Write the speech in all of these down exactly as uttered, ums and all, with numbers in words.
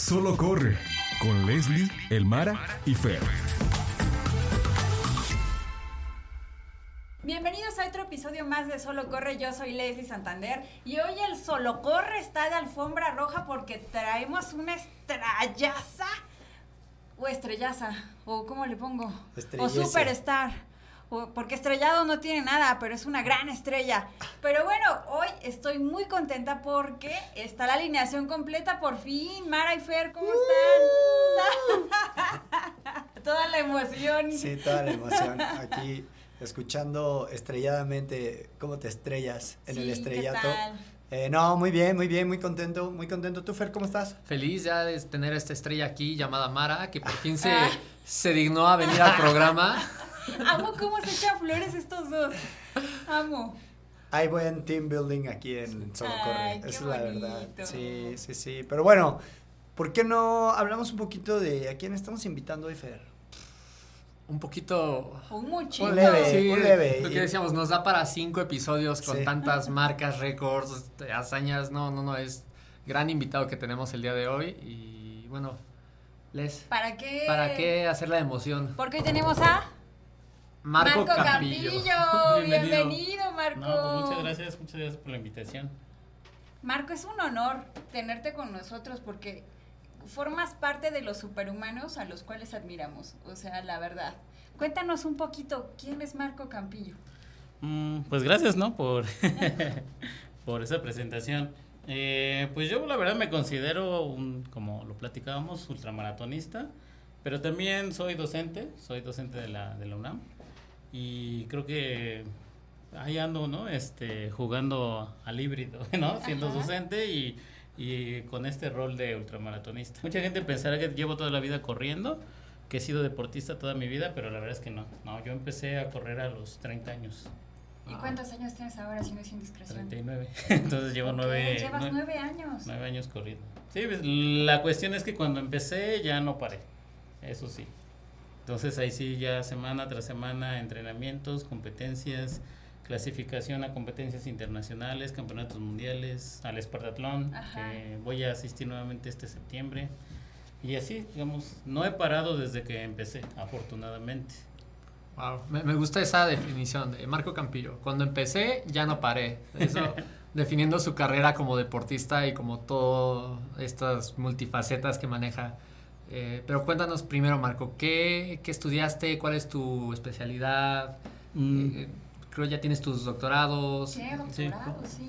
Solo corre con Leslie, Elmara y Fer. Bienvenidos a otro episodio más de Solo Corre. Yo soy Leslie Santander y hoy el Solo Corre está de alfombra roja porque traemos una estrellaza o estrellaza o ¿cómo le pongo? Estrelleza. O superstar. O, porque estrellado no tiene nada, pero es una gran estrella. Pero bueno, hoy estoy muy contenta porque está la alineación completa por fin. Mara y Fer, ¿cómo están? Uh. Toda la emoción. Sí, toda la emoción. Aquí escuchando estrelladamente cómo te estrellas en sí, el estrellato. ¿qué tal? Eh, no, muy bien, muy bien, muy contento, muy contento. ¿Tú, Fer, cómo estás? Feliz ya de tener a esta estrella aquí llamada Mara, que por fin se, se dignó a venir al programa. Amo cómo se echan flores estos dos. Amo. Hay buen team building aquí en Solo Corre. Ay, Esa qué es la bonito. verdad. Sí, sí, sí. Pero bueno, ¿por qué no hablamos un poquito de a quién estamos invitando hoy, Fer? Un poquito... Un muchito. Un leve. Sí, un leve. lo que decíamos, nos da para cinco episodios con Sí. tantas marcas, récords, hazañas. No, no, no, es gran invitado que tenemos el día de hoy. Y bueno, Les, ¿Para qué? ¿para qué hacer la emoción? Porque hoy tenemos a Marco, Marco Campillo. Campillo. Bienvenido. Bienvenido, Marco. No, pues muchas gracias, muchas gracias por la invitación. Marco, es un honor tenerte con nosotros porque formas parte de los superhumanos a los cuales admiramos, o sea, la verdad. Cuéntanos un poquito, ¿quién es Marco Campillo? Mm, pues gracias, ¿no? Por, por esa presentación. Eh, pues yo la verdad me considero, un, como lo platicábamos, ultramaratonista, pero también soy docente, soy docente de la, de la UNAM y creo que ahí ando, ¿no? Este, jugando al híbrido, ¿no? Siendo Ajá. docente y, y con este rol de ultramaratonista. Mucha gente pensará que llevo toda la vida corriendo, que he sido deportista toda mi vida, pero la verdad es que no. No, yo empecé a correr a los treinta años. ¿Y cuántos años tienes ahora, si no es indiscreción? treinta y nueve. Entonces llevo Ok, nueve, Llevas nueve, nueve años. nueve años corriendo. Sí, pues, la cuestión es que cuando empecé ya no paré. Eso sí. Entonces ahí sí ya semana tras semana entrenamientos, competencias, clasificación a competencias internacionales, campeonatos mundiales, al Espartatlón, Ajá. que voy a asistir nuevamente este septiembre. Y así, digamos, no he parado desde que empecé, afortunadamente. Wow, me, me gusta esa definición de Marco Campillo. Cuando empecé, ya no paré. Eso, definiendo su carrera como deportista y como todas estas multifacetas que maneja. Eh, pero cuéntanos primero, Marco, ¿qué, qué estudiaste? ¿Cuál es tu especialidad? Mm. Eh, creo ya tienes tus doctorados. Sí, doctorado, sí.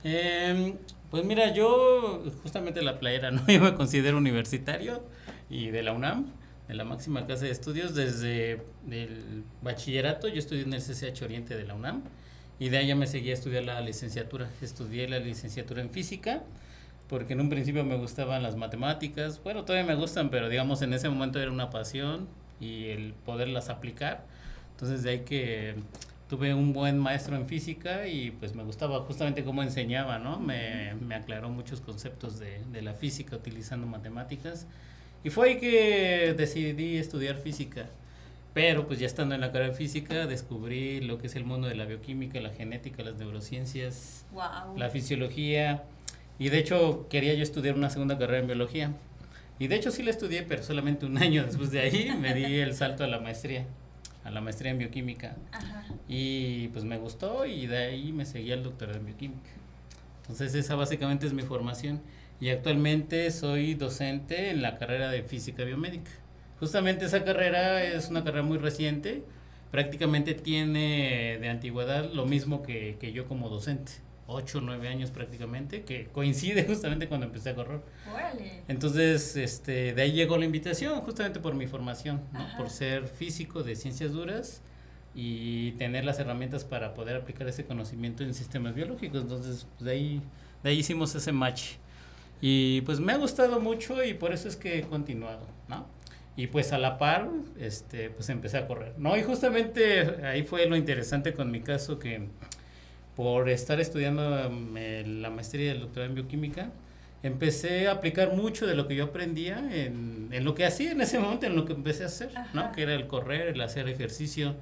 Eh, pues mira, yo justamente la playera, ¿no? Yo me considero universitario y de la UNAM, de la máxima casa de estudios, desde el bachillerato. Yo estudié en el C C H Oriente de la UNAM y de ahí ya me seguí a estudiar la licenciatura. Estudié la licenciatura en física porque en un principio me gustaban las matemáticas. Bueno, todavía me gustan, pero digamos en ese momento era una pasión y el poderlas aplicar. Entonces de ahí que tuve un buen maestro en física y pues me gustaba justamente cómo enseñaba, ¿no? Me, me aclaró muchos conceptos de, de la física utilizando matemáticas. Y fue ahí que decidí estudiar física. Pero pues ya estando en la carrera de física descubrí lo que es el mundo de la bioquímica, la genética, las neurociencias, Wow. la fisiología. Y de hecho quería yo estudiar una segunda carrera en biología. Y de hecho sí la estudié, pero solamente un año después de ahí me di el salto a la maestría, a la maestría en bioquímica. Ajá. Y pues me gustó y de ahí me seguí al doctorado en bioquímica. Entonces esa básicamente es mi formación. Y actualmente soy docente en la carrera de física biomédica. Justamente esa carrera es una carrera muy reciente, prácticamente tiene de antigüedad lo mismo que, que yo como docente, ocho o nueve años prácticamente, que coincide justamente cuando empecé a correr. Órale. Entonces, este, de ahí llegó la invitación, justamente por mi formación, ¿no? Ajá. Por ser físico de ciencias duras y tener las herramientas para poder aplicar ese conocimiento en sistemas biológicos. Entonces, pues, de ahí, de ahí hicimos ese match. Y pues me ha gustado mucho y por eso es que he continuado, ¿no? Y pues a la par, este, pues empecé a correr, ¿no? Y justamente ahí fue lo interesante con mi caso, que por estar estudiando eh, la maestría y el doctorado en bioquímica, empecé a aplicar mucho de lo que yo aprendía en, en lo que hacía en ese momento, en lo que empecé a hacer, Ajá. ¿no? Que era el correr, el hacer ejercicio.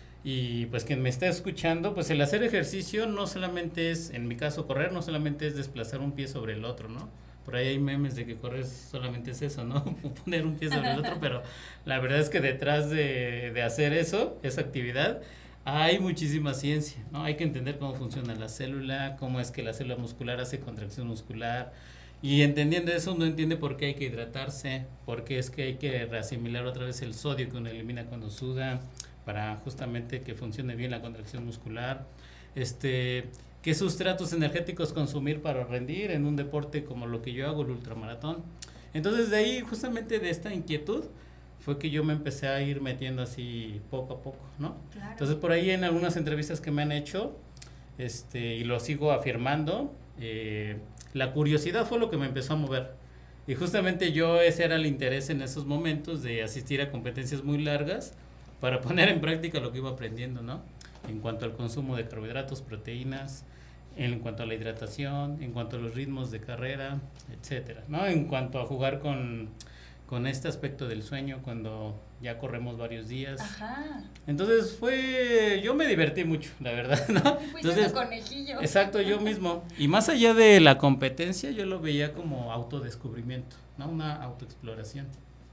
Y pues quien me está escuchando, pues el hacer ejercicio no solamente es, en mi caso correr, no solamente es desplazar un pie sobre el otro, ¿no? por ahí hay memes de que correr solamente es eso, ¿no? Poner un pie sobre el otro, pero la verdad es que detrás de, de hacer eso, esa actividad, hay muchísima ciencia, ¿no? Hay que entender cómo funciona la célula, cómo es que la célula muscular hace contracción muscular, y entendiendo eso uno entiende por qué hay que hidratarse, por qué es que hay que reasimilar otra vez el sodio que uno elimina cuando suda, para justamente que funcione bien la contracción muscular, este, qué sustratos energéticos consumir para rendir en un deporte como lo que yo hago, el ultramaratón. Entonces de ahí, justamente de esta inquietud, fue que yo me empecé a ir metiendo así poco a poco, ¿no? Claro. Entonces por ahí en algunas entrevistas que me han hecho, este, y lo sigo afirmando, eh, la curiosidad fue lo que me empezó a mover. Y justamente yo, ese era el interés en esos momentos de asistir a competencias muy largas para poner en práctica lo que iba aprendiendo, ¿no? En cuanto al consumo de carbohidratos, proteínas, en cuanto a la hidratación, en cuanto a los ritmos de carrera, etcétera, ¿no? En cuanto a jugar con, con este aspecto del sueño cuando ya corremos varios días. Ajá. Entonces fue, yo me divertí mucho, la verdad, ¿no? Fuiste Entonces, tu conejillo. exacto, yo mismo. Y más allá de la competencia, yo lo veía como autodescubrimiento, ¿no? Una autoexploración.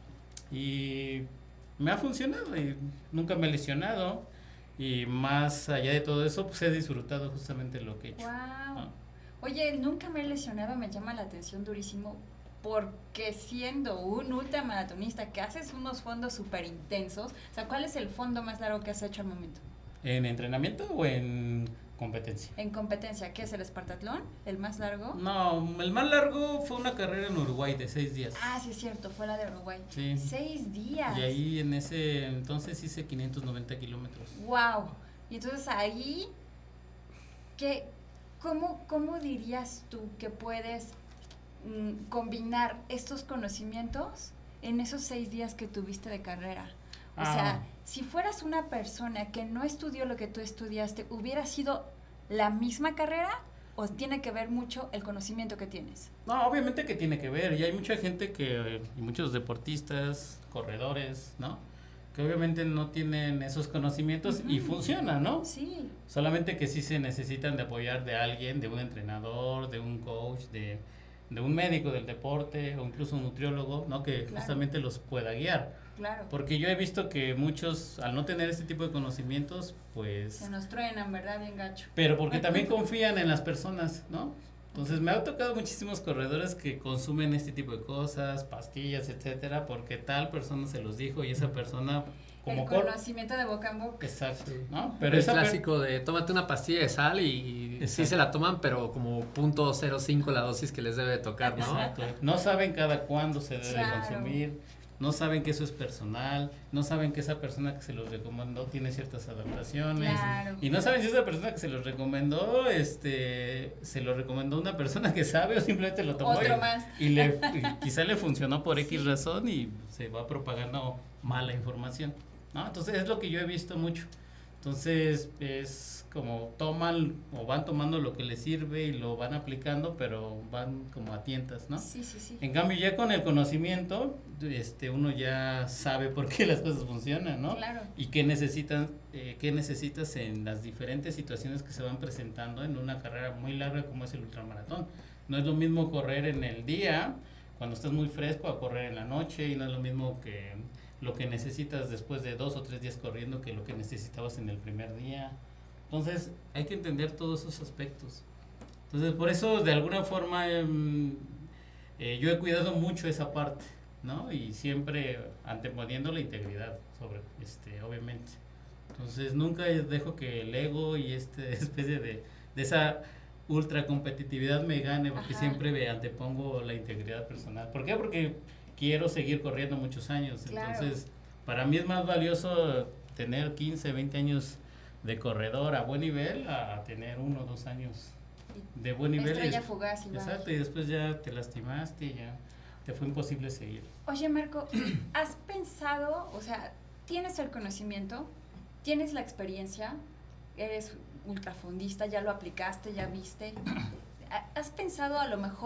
Y me ha funcionado y nunca me he lesionado. Y más allá de todo eso, pues he disfrutado justamente lo que he hecho. Wow. ¿no? Oye, nunca me he lesionado, me llama la atención durísimo, porque siendo un ultramaratonista que haces unos fondos súper intensos, o sea, ¿cuál es el fondo más largo que has hecho al momento? ¿En entrenamiento o en competencia? En competencia, ¿qué es el Espartatlón? ¿El más largo? No, el más largo fue una carrera en Uruguay de seis días. Ah, sí es cierto, fue la de Uruguay. Sí. Seis días. Y ahí en ese entonces hice quinientos noventa kilómetros. Wow. Y entonces ahí, ¿qué, cómo, ¿cómo dirías tú que puedes mm, combinar estos conocimientos en esos seis días que tuviste de carrera? O Ah. sea, si fueras una persona que no estudió lo que tú estudiaste, ¿hubiera sido la misma carrera o tiene que ver mucho el conocimiento que tienes? No, obviamente que tiene que ver, y hay mucha gente que, y muchos deportistas, corredores, ¿no? Que obviamente no tienen esos conocimientos Uh-huh. y funciona, ¿no? Sí. Solamente que sí se necesitan de apoyar de alguien, de un entrenador, de un coach, de, de un médico del deporte o incluso un nutriólogo, ¿no? Que Claro. justamente los pueda guiar. Claro. Porque yo he visto que muchos, al no tener este tipo de conocimientos, pues... Se nos truenan, ¿verdad? Bien gacho. Pero porque también confían en las personas, ¿no? Entonces me ha tocado muchísimos corredores que consumen este tipo de cosas, pastillas, etcétera, porque tal persona se los dijo y esa persona como El cor- conocimiento de boca en boca. Exacto, Sí. ¿no? Pero el esa per- clásico de tómate una pastilla de sal y, y sí Exacto. se la toman, pero como punto cero cinco la dosis que les debe tocar, ¿no? Exacto. No saben cada cuándo se debe Claro. consumir, no saben que eso es personal, no saben que esa persona que se los recomendó tiene ciertas adaptaciones. Claro. Y no saben si esa persona que se los recomendó, este, se lo recomendó una persona que sabe o simplemente lo tomó Otro y, más. y le y quizá le funcionó por X razón y se va propagando mala información, ¿no? Entonces es lo que yo he visto mucho. Entonces es como toman o van tomando lo que les sirve y lo van aplicando, pero van como a tientas, ¿no? Sí, sí, sí. En cambio ya con el conocimiento, este, uno ya sabe por qué las cosas funcionan, ¿no? Claro. Y qué necesitan, eh, qué necesitas en las diferentes situaciones que se van presentando en una carrera muy larga como es el ultramaratón. No es lo mismo correr en el día, cuando estás muy fresco, a correr en la noche, y no es lo mismo que lo que necesitas después de dos o tres días corriendo que lo que necesitabas en el primer día. Entonces hay que entender todos esos aspectos. Entonces por eso de alguna forma eh, eh, yo he cuidado mucho esa parte, ¿no? Y siempre anteponiendo la integridad sobre, este, obviamente. Entonces nunca dejo que el ego y esta especie de, de esa ultra competitividad me gane, porque Ajá. siempre me antepongo la integridad personal. ¿Por qué? Porque quiero seguir corriendo muchos años. Claro. Entonces para mí es más valioso tener quince, veinte años de corredor a buen nivel a tener uno o dos años de buen nivel. Estrella y, fugaz igual. exacto, y después ya te lastimaste y ya te fue imposible seguir. Oye, Marco, ¿has pensado, o sea, tienes el conocimiento, tienes la experiencia, eres ultrafondista, ya lo aplicaste, ya viste? ¿Has pensado a lo mejor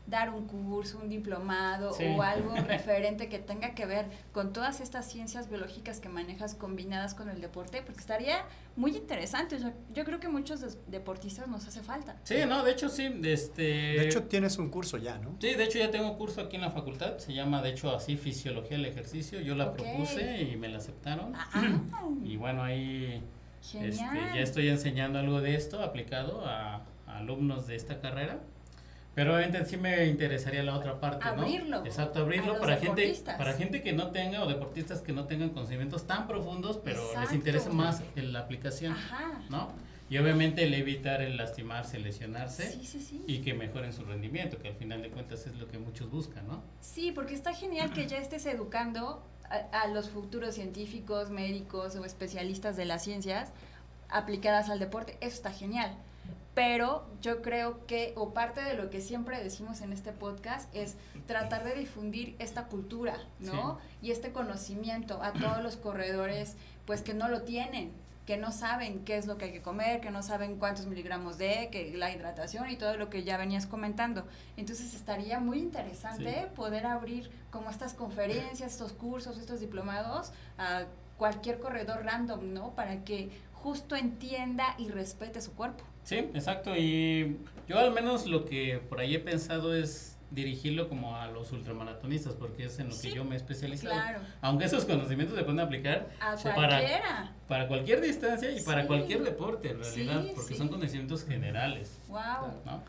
dar un curso, un diplomado Sí. o algo referente que tenga que ver con todas estas ciencias biológicas que manejas combinadas con el deporte, porque estaría muy interesante. O sea, yo creo que muchos des- deportistas nos hace falta. Sí, no, de hecho sí, este... De hecho, tienes un curso ya, ¿no? Sí, de hecho ya tengo curso aquí en la facultad, se llama de hecho así Fisiología del Ejercicio, yo la Ok. propuse y me la aceptaron. Ah, Y bueno, ahí genial. este, ya estoy enseñando algo de esto aplicado a, a alumnos de esta carrera. Pero obviamente sí me interesaría la otra parte, Abrirlo ¿no? Exacto, a abrirlo los para gente, deportistas. para gente que no tenga o deportistas que no tengan conocimientos tan profundos, pero les Exacto. interesa más en la aplicación, Ajá. ¿no? Y obviamente el evitar el lastimarse, lesionarse Sí, sí, sí. y que mejoren su rendimiento, que al final de cuentas es lo que muchos buscan, ¿no? Sí, porque está genial que ya estés educando a, a los futuros científicos, médicos o especialistas de las ciencias aplicadas al deporte. Eso está genial. Pero yo creo que, o parte de lo que siempre decimos en este podcast, es tratar de difundir esta cultura, ¿no? Y este conocimiento a todos los corredores, pues que no lo tienen, que no saben qué es lo que hay que comer, que no saben cuántos miligramos de, que la hidratación y todo lo que ya venías comentando. Entonces estaría muy interesante Sí. poder abrir como estas conferencias, estos cursos, estos diplomados a cualquier corredor random, ¿no? Para que justo entienda y respete su cuerpo. Sí, exacto. Y yo al menos lo que por ahí he pensado es dirigirlo como a los ultramaratonistas, porque es en lo Sí, que yo me he especializado. Claro, Aunque esos conocimientos se pueden aplicar a para, cualquiera. para cualquier distancia y para Sí. cualquier deporte en realidad, Sí, porque sí. son conocimientos generales, Wow. ¿no?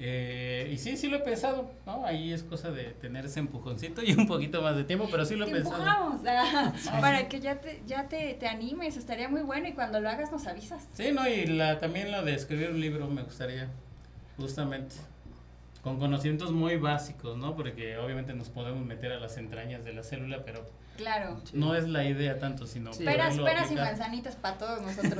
Eh, y sí, sí lo he pensado, ¿no? Ahí es cosa de tener ese empujoncito y un poquito más de tiempo, pero sí lo he Te pensado. empujamos ah, para que ya te ya te, te animes, estaría muy bueno y cuando lo hagas nos avisas. Sí, no, y la, también lo de escribir un libro me gustaría, justamente, con conocimientos muy básicos, ¿no? Porque obviamente nos podemos meter a las entrañas de la célula, pero Claro. Sí. no es la idea tanto, sino Sí. Peras, poderlo peras y aplicar. manzanitas para todos nosotros.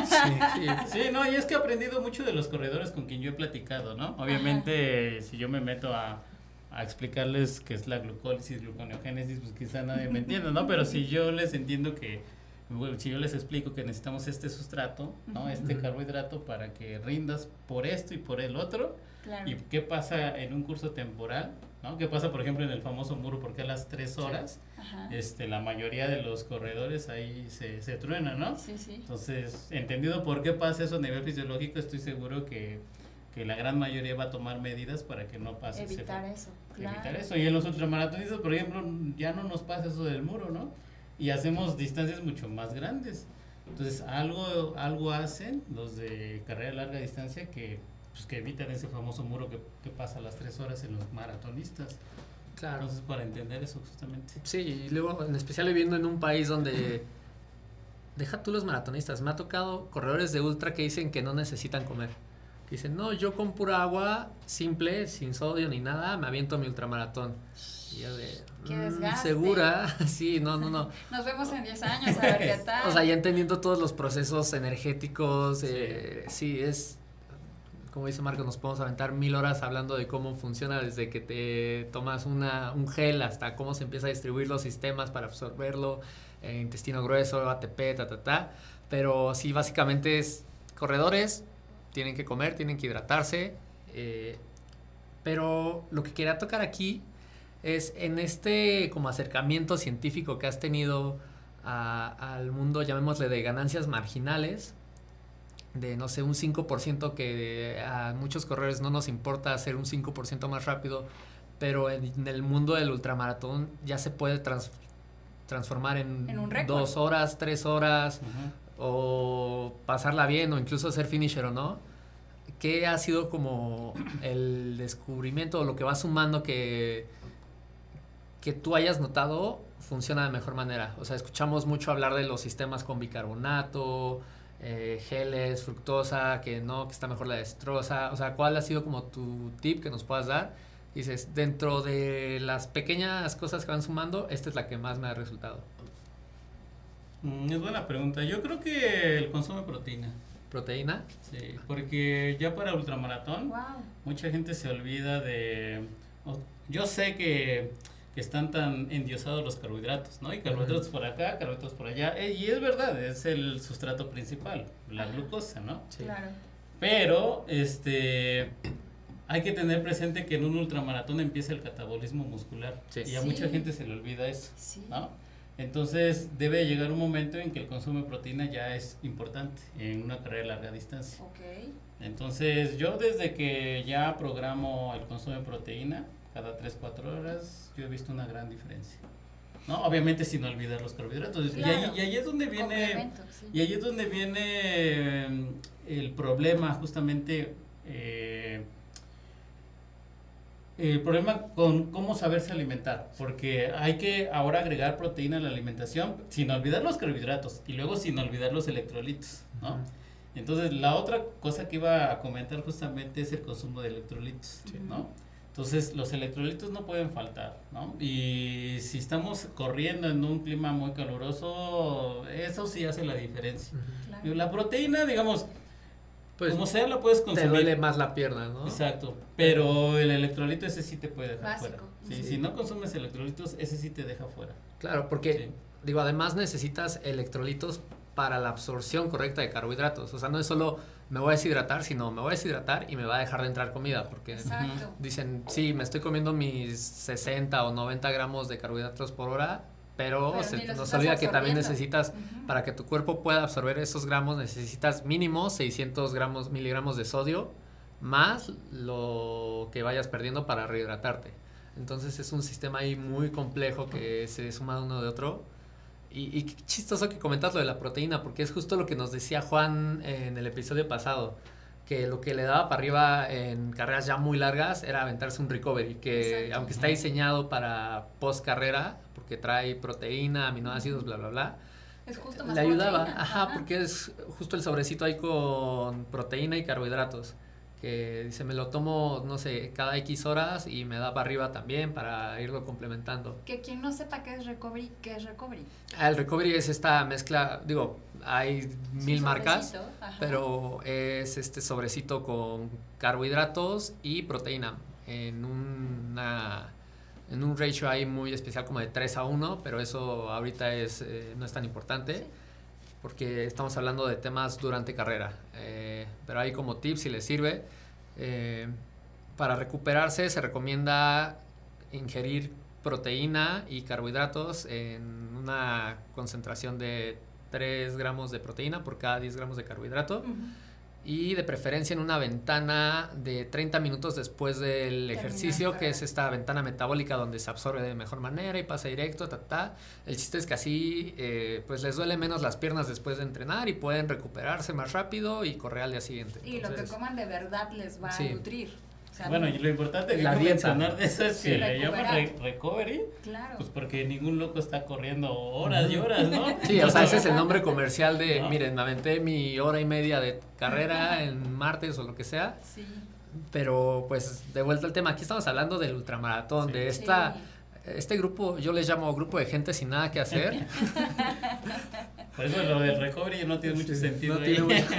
Sí. Sí, no, y es que he aprendido mucho de los corredores con quien yo he platicado, ¿no? Obviamente, si yo me meto a, a explicarles qué es la glucólisis, gluconeogénesis, pues quizá nadie me entienda, ¿no? Pero si yo les entiendo que, bueno, si yo les explico que necesitamos este sustrato, ¿no? Ujú. Este carbohidrato para que rindas por esto y por el otro, Claro. y qué pasa en un curso temporal, ¿no? ¿Qué pasa, por ejemplo, en el famoso muro? Porque a las tres horas, Ajá. este, la mayoría de los corredores ahí se, se truenan, ¿no? Sí, sí. Entonces, entendido por qué pasa eso a nivel fisiológico, estoy seguro que, que la gran mayoría va a tomar medidas para que no pase ese Evitar fe- eso. Claro. evitar eso. Y en los ultramaratonistas, por ejemplo, ya no nos pasa eso del muro, ¿no? Y hacemos distancias mucho más grandes. Entonces, algo algo hacen los de carrera de larga distancia que, pues, que evitan ese famoso muro que, que pasa a las tres horas en los maratonistas. Claro. Entonces, para entender eso justamente. Sí, y luego en especial viviendo en un país donde deja tú los maratonistas, me ha tocado corredores de ultra que dicen que no necesitan comer. Que dicen, no, yo con pura agua simple, sin sodio ni nada, me aviento mi ultramaratón. Y yo de, Qué "Mm, desgaste". ¿segura? Sí, no, no, no. Nos vemos en diez años a ver qué tal. O sea, ya entendiendo todos los procesos energéticos, eh, sí, es, como dice Marco, nos podemos aventar mil horas hablando de cómo funciona desde que te tomas una, un gel hasta cómo se empieza a distribuir los sistemas para absorberlo, eh, intestino grueso, A T P, ta, ta, ta. Pero sí, básicamente es corredores, tienen que comer, tienen que hidratarse. Eh, pero lo que quería tocar aquí es en este como acercamiento científico que has tenido a, al mundo, llamémosle de ganancias marginales, de no sé, un cinco por ciento que a muchos corredores no nos importa hacer un cinco por ciento más rápido, pero en, en el mundo del ultramaratón ya se puede trans, transformar en, En un récord. dos horas, tres horas, Ujú. o pasarla bien, o incluso ser finisher o no. ¿Qué ha sido como el descubrimiento o lo que va sumando que, que tú hayas notado funciona de mejor manera? O sea, escuchamos mucho hablar de los sistemas con bicarbonato, eh, geles, fructosa, que no, que está mejor la destroza. O sea, ¿cuál ha sido como tu tip que nos puedas dar? Dices, dentro de las pequeñas cosas que van sumando, esta es la que más me ha resultado. Mm, es buena pregunta. Yo creo que el consumo de proteína. ¿Proteína? Sí, porque ya para ultramaratón, Wow. mucha gente se olvida de... o- yo sé que, que están tan endiosados los carbohidratos, ¿no? Y carbohidratos por acá, carbohidratos por allá. eh, y es verdad, es el sustrato principal, la glucosa, ¿no? Sí. Claro. Pero, este... hay que tener presente que en un ultramaratón empieza el catabolismo muscular. Sí. Y a Sí. mucha gente se le olvida eso, Sí. ¿no? Entonces debe llegar un momento en que el consumo de proteína ya es importante en una carrera de larga distancia. Ok. Entonces yo desde que ya programo el consumo de proteína cada tres cuatro horas, yo he visto una gran diferencia, ¿no? Obviamente sin olvidar los carbohidratos. Claro. Y, ahí, y ahí es donde viene, Complemento, sí. y ahí es donde viene eh, el problema justamente, eh, el problema con cómo saberse alimentar, porque hay que ahora agregar proteína a la alimentación sin olvidar los carbohidratos y luego sin olvidar los electrolitos, ¿no? Ujú. Entonces, la otra cosa que iba a comentar justamente es el consumo de electrolitos, Sí. ¿no? Entonces, los electrolitos no pueden faltar, ¿no? Y si estamos corriendo en un clima muy caluroso, eso sí hace la diferencia. Claro. Y la proteína, digamos, Pues como sea, la puedes te consumir. duele más la pierna, ¿no? Exacto, pero el electrolito ese sí te puede dejar Básico. fuera. Sí, Sí. Si no consumes electrolitos, ese sí te deja fuera. Claro, porque, Sí. digo, además necesitas electrolitos para la absorción correcta de carbohidratos. O sea, no es solo me voy a deshidratar, sino me voy a deshidratar y me va a dejar de entrar comida, porque Exacto. dicen, sí, me estoy comiendo mis sesenta o noventa gramos de carbohidratos por hora, pero, Pero se ni los nos estás olvida que también absorbiendo. necesitas, Ujú. para que tu cuerpo pueda absorber esos gramos, necesitas mínimo seiscientos gramos, miligramos de sodio, más lo que vayas perdiendo para rehidratarte. Entonces es un sistema ahí muy complejo que se suma uno de otro. Y, y qué chistoso que comentas lo de la proteína, porque es justo lo que nos decía Juan en el episodio pasado, que lo que le daba para arriba en carreras ya muy largas era aventarse un recovery, que Exacto. aunque está diseñado para post carrera, porque trae proteína, aminoácidos, bla, bla, bla, Es justo más le ayudaba, proteína. ajá, porque es justo el sobrecito ahí con proteína y carbohidratos, que dice, me lo tomo, no sé, cada X horas y me da para arriba también para irlo complementando. Que quien no sepa qué es recovery, ¿qué es recovery? Ah, el recovery es esta mezcla, digo, hay mil un marcas, sobrecito, ajá. pero es este sobrecito con carbohidratos y proteína en una en un ratio ahí muy especial como de tres a uno, pero eso ahorita es eh, no es tan importante. Sí. Porque estamos hablando de temas durante carrera, eh, pero ahí como tips si les sirve, eh, para recuperarse se recomienda ingerir proteína y carbohidratos en una concentración de tres gramos de proteína por cada diez gramos de carbohidrato, Ujú. y de preferencia en una ventana de treinta minutos después del Terminar ejercicio, carrera. que es esta ventana metabólica donde se absorbe de mejor manera y pasa directo, ta, ta. El chiste es que así eh, pues les duele menos las piernas después de entrenar y pueden recuperarse más rápido y correr al día siguiente. Y lo que Entonces, coman de verdad les va Sí. a nutrir. O sea, Bueno, y lo importante que La quiero dieta. mencionar de eso es que Sí. le llaman re- Recuperar. recovery, claro. pues porque ningún loco está corriendo horas y horas, ¿no? sí, o sea, ese es el nombre comercial de, No. miren, me aventé mi hora y media de carrera en martes o lo que sea, Sí. pero pues de vuelta al tema, aquí estamos hablando del ultramaratón, Sí. de esta... Sí. Este grupo, yo les llamo grupo de gente sin nada que hacer. Por eso lo del recovery no tiene mucho Sí, sentido. no ahí. tiene mucho-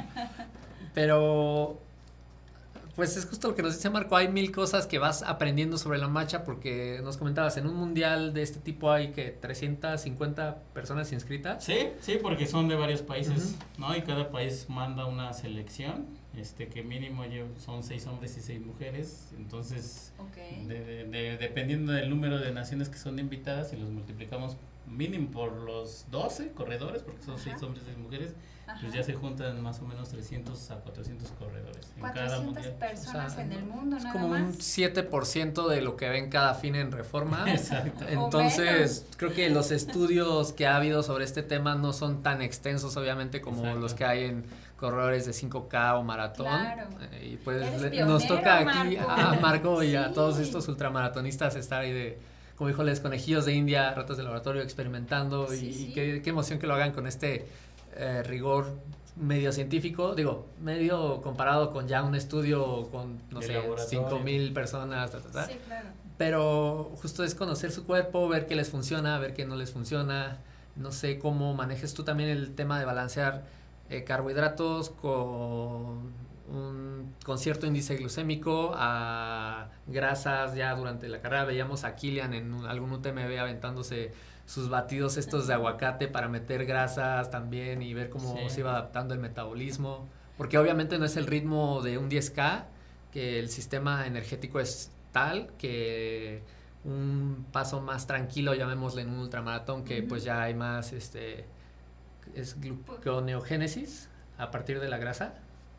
Pero, pues es justo lo que nos dice Marco, hay mil cosas que vas aprendiendo sobre la marcha, porque nos comentabas, en un mundial de este tipo hay que trescientas cincuenta personas inscritas. Sí, sí, porque son de varios países, ¿no? Y cada país manda una selección, este que mínimo lle- son seis hombres y seis mujeres, entonces Ok. de- de- de- dependiendo del número de naciones que son invitadas, si los multiplicamos mínimo por los doce corredores, porque son Ajá. seis hombres y seis mujeres, Ajá. pues ya se juntan más o menos trescientos a cuatrocientos corredores en cada cuatrocientas mundial. personas O sea, en el mundo, Es nada como más. un siete por ciento de lo que ven cada fin en Reforma. Exacto. Entonces, creo que los estudios que ha habido sobre este tema no son tan extensos, obviamente, como Exacto. los que hay en corredores de cinco K o maratón. Claro. Eh, y pues Eres le- pionero, nos toca aquí Marco. a Marco y a Sí. todos estos ultramaratonistas estar ahí de, como dijo, les conejillos de India, ratas de laboratorio, experimentando. Sí, y, sí. y qué, qué emoción que lo hagan con este eh, rigor medio científico, digo, medio comparado con ya un estudio con, no De sé, laboratorio. cinco mil personas, ta, ta, ta. Sí, claro. Pero justo es conocer su cuerpo, ver qué les funciona, ver qué no les funciona. No sé cómo manejes tú también el tema de balancear eh, carbohidratos con un con cierto índice glucémico a grasas ya durante la carrera. Veíamos a Kilian en un- algún U T M B aventándose sus batidos estos de aguacate para meter grasas también y ver cómo Sí. se iba adaptando el metabolismo. Porque obviamente no es el ritmo de un diez K, que el sistema energético es tal que un paso más tranquilo, llamémosle en un ultramaratón, que uh-huh. pues ya hay más, este, es gluconeogénesis a partir de la grasa.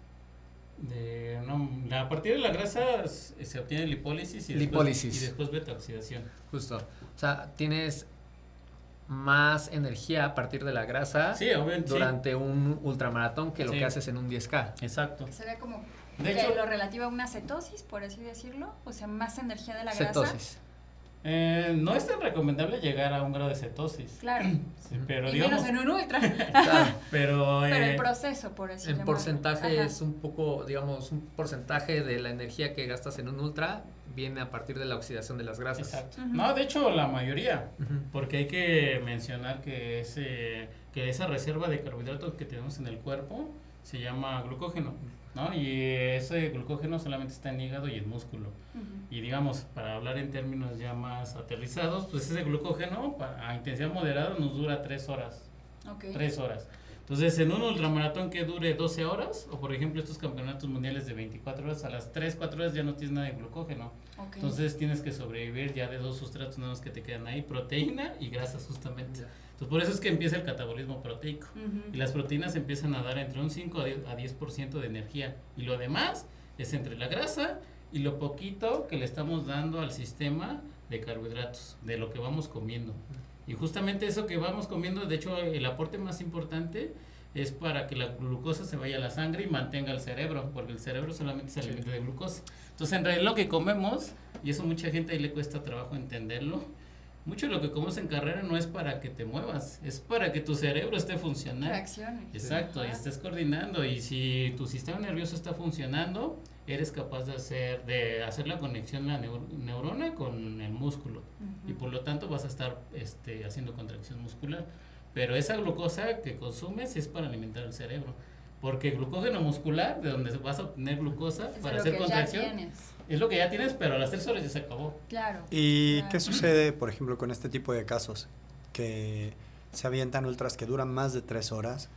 De, no, a partir de la grasa se obtiene lipólisis y lipólisis. después, y después beta-oxidación. Justo, o sea, tienes más energía a partir de la grasa sí, durante sí. un ultramaratón que lo sí. que haces en un diez K. Exacto. Sería como de de hecho, lo relativo a una cetosis, por así decirlo, o sea, más energía de la cetosis. grasa. Eh, no es tan recomendable llegar a un grado de cetosis. Claro. Sí, pero y digamos, menos en un ultra. Claro. pero, eh, pero el proceso, por así En llamarlo. porcentaje Ajá. es un poco, digamos, un porcentaje de la energía que gastas en un ultra viene a partir de la oxidación de las grasas. Exacto. Uh-huh. No, de hecho, la mayoría. Uh-huh. Porque hay que mencionar que, ese, que esa reserva de carbohidratos que tenemos en el cuerpo se llama glucógeno, ¿no? Y ese glucógeno solamente está en hígado y en músculo. Uh-huh. Y digamos, para hablar en términos ya más aterrizados, pues ese glucógeno a intensidad moderada nos dura tres horas. Okay. Tres horas. Entonces, en un ultramaratón que dure doce horas, o por ejemplo estos campeonatos mundiales de veinticuatro horas, a las tres, cuatro horas ya no tienes nada de glucógeno. Okay. Entonces tienes que sobrevivir ya de dos sustratos nuevos que te quedan ahí, proteína y grasas justamente. Yeah. Entonces por eso es que empieza el catabolismo proteico. Uh-huh. Y las proteínas empiezan a dar entre un cinco a diez por ciento de energía. Y lo demás es entre la grasa y lo poquito que le estamos dando al sistema de carbohidratos, de lo que vamos comiendo. Y justamente eso que vamos comiendo, de hecho el aporte más importante es para que la glucosa se vaya a la sangre y mantenga el cerebro, porque el cerebro solamente se alimenta de glucosa. Entonces en realidad lo que comemos, y eso mucha gente ahí le cuesta trabajo entenderlo, mucho de lo que comemos en carrera no es para que te muevas, es para que tu cerebro esté funcionando. Reaccione. Exacto, sí. Y estés coordinando, y si tu sistema nervioso está funcionando, eres capaz de hacer de hacer la conexión la neur- neurona con el músculo. Uh-huh. Y por lo tanto vas a estar este, haciendo contracción muscular. Pero esa glucosa que consumes es para alimentar el cerebro. Porque el glucógeno muscular, de donde vas a obtener glucosa es para hacer contracción, es lo que ya tienes, pero a las tres horas ya se acabó. Claro. ¿Y claro. qué sucede, por ejemplo, con este tipo de casos? Que se avientan ultras que duran más de tres horas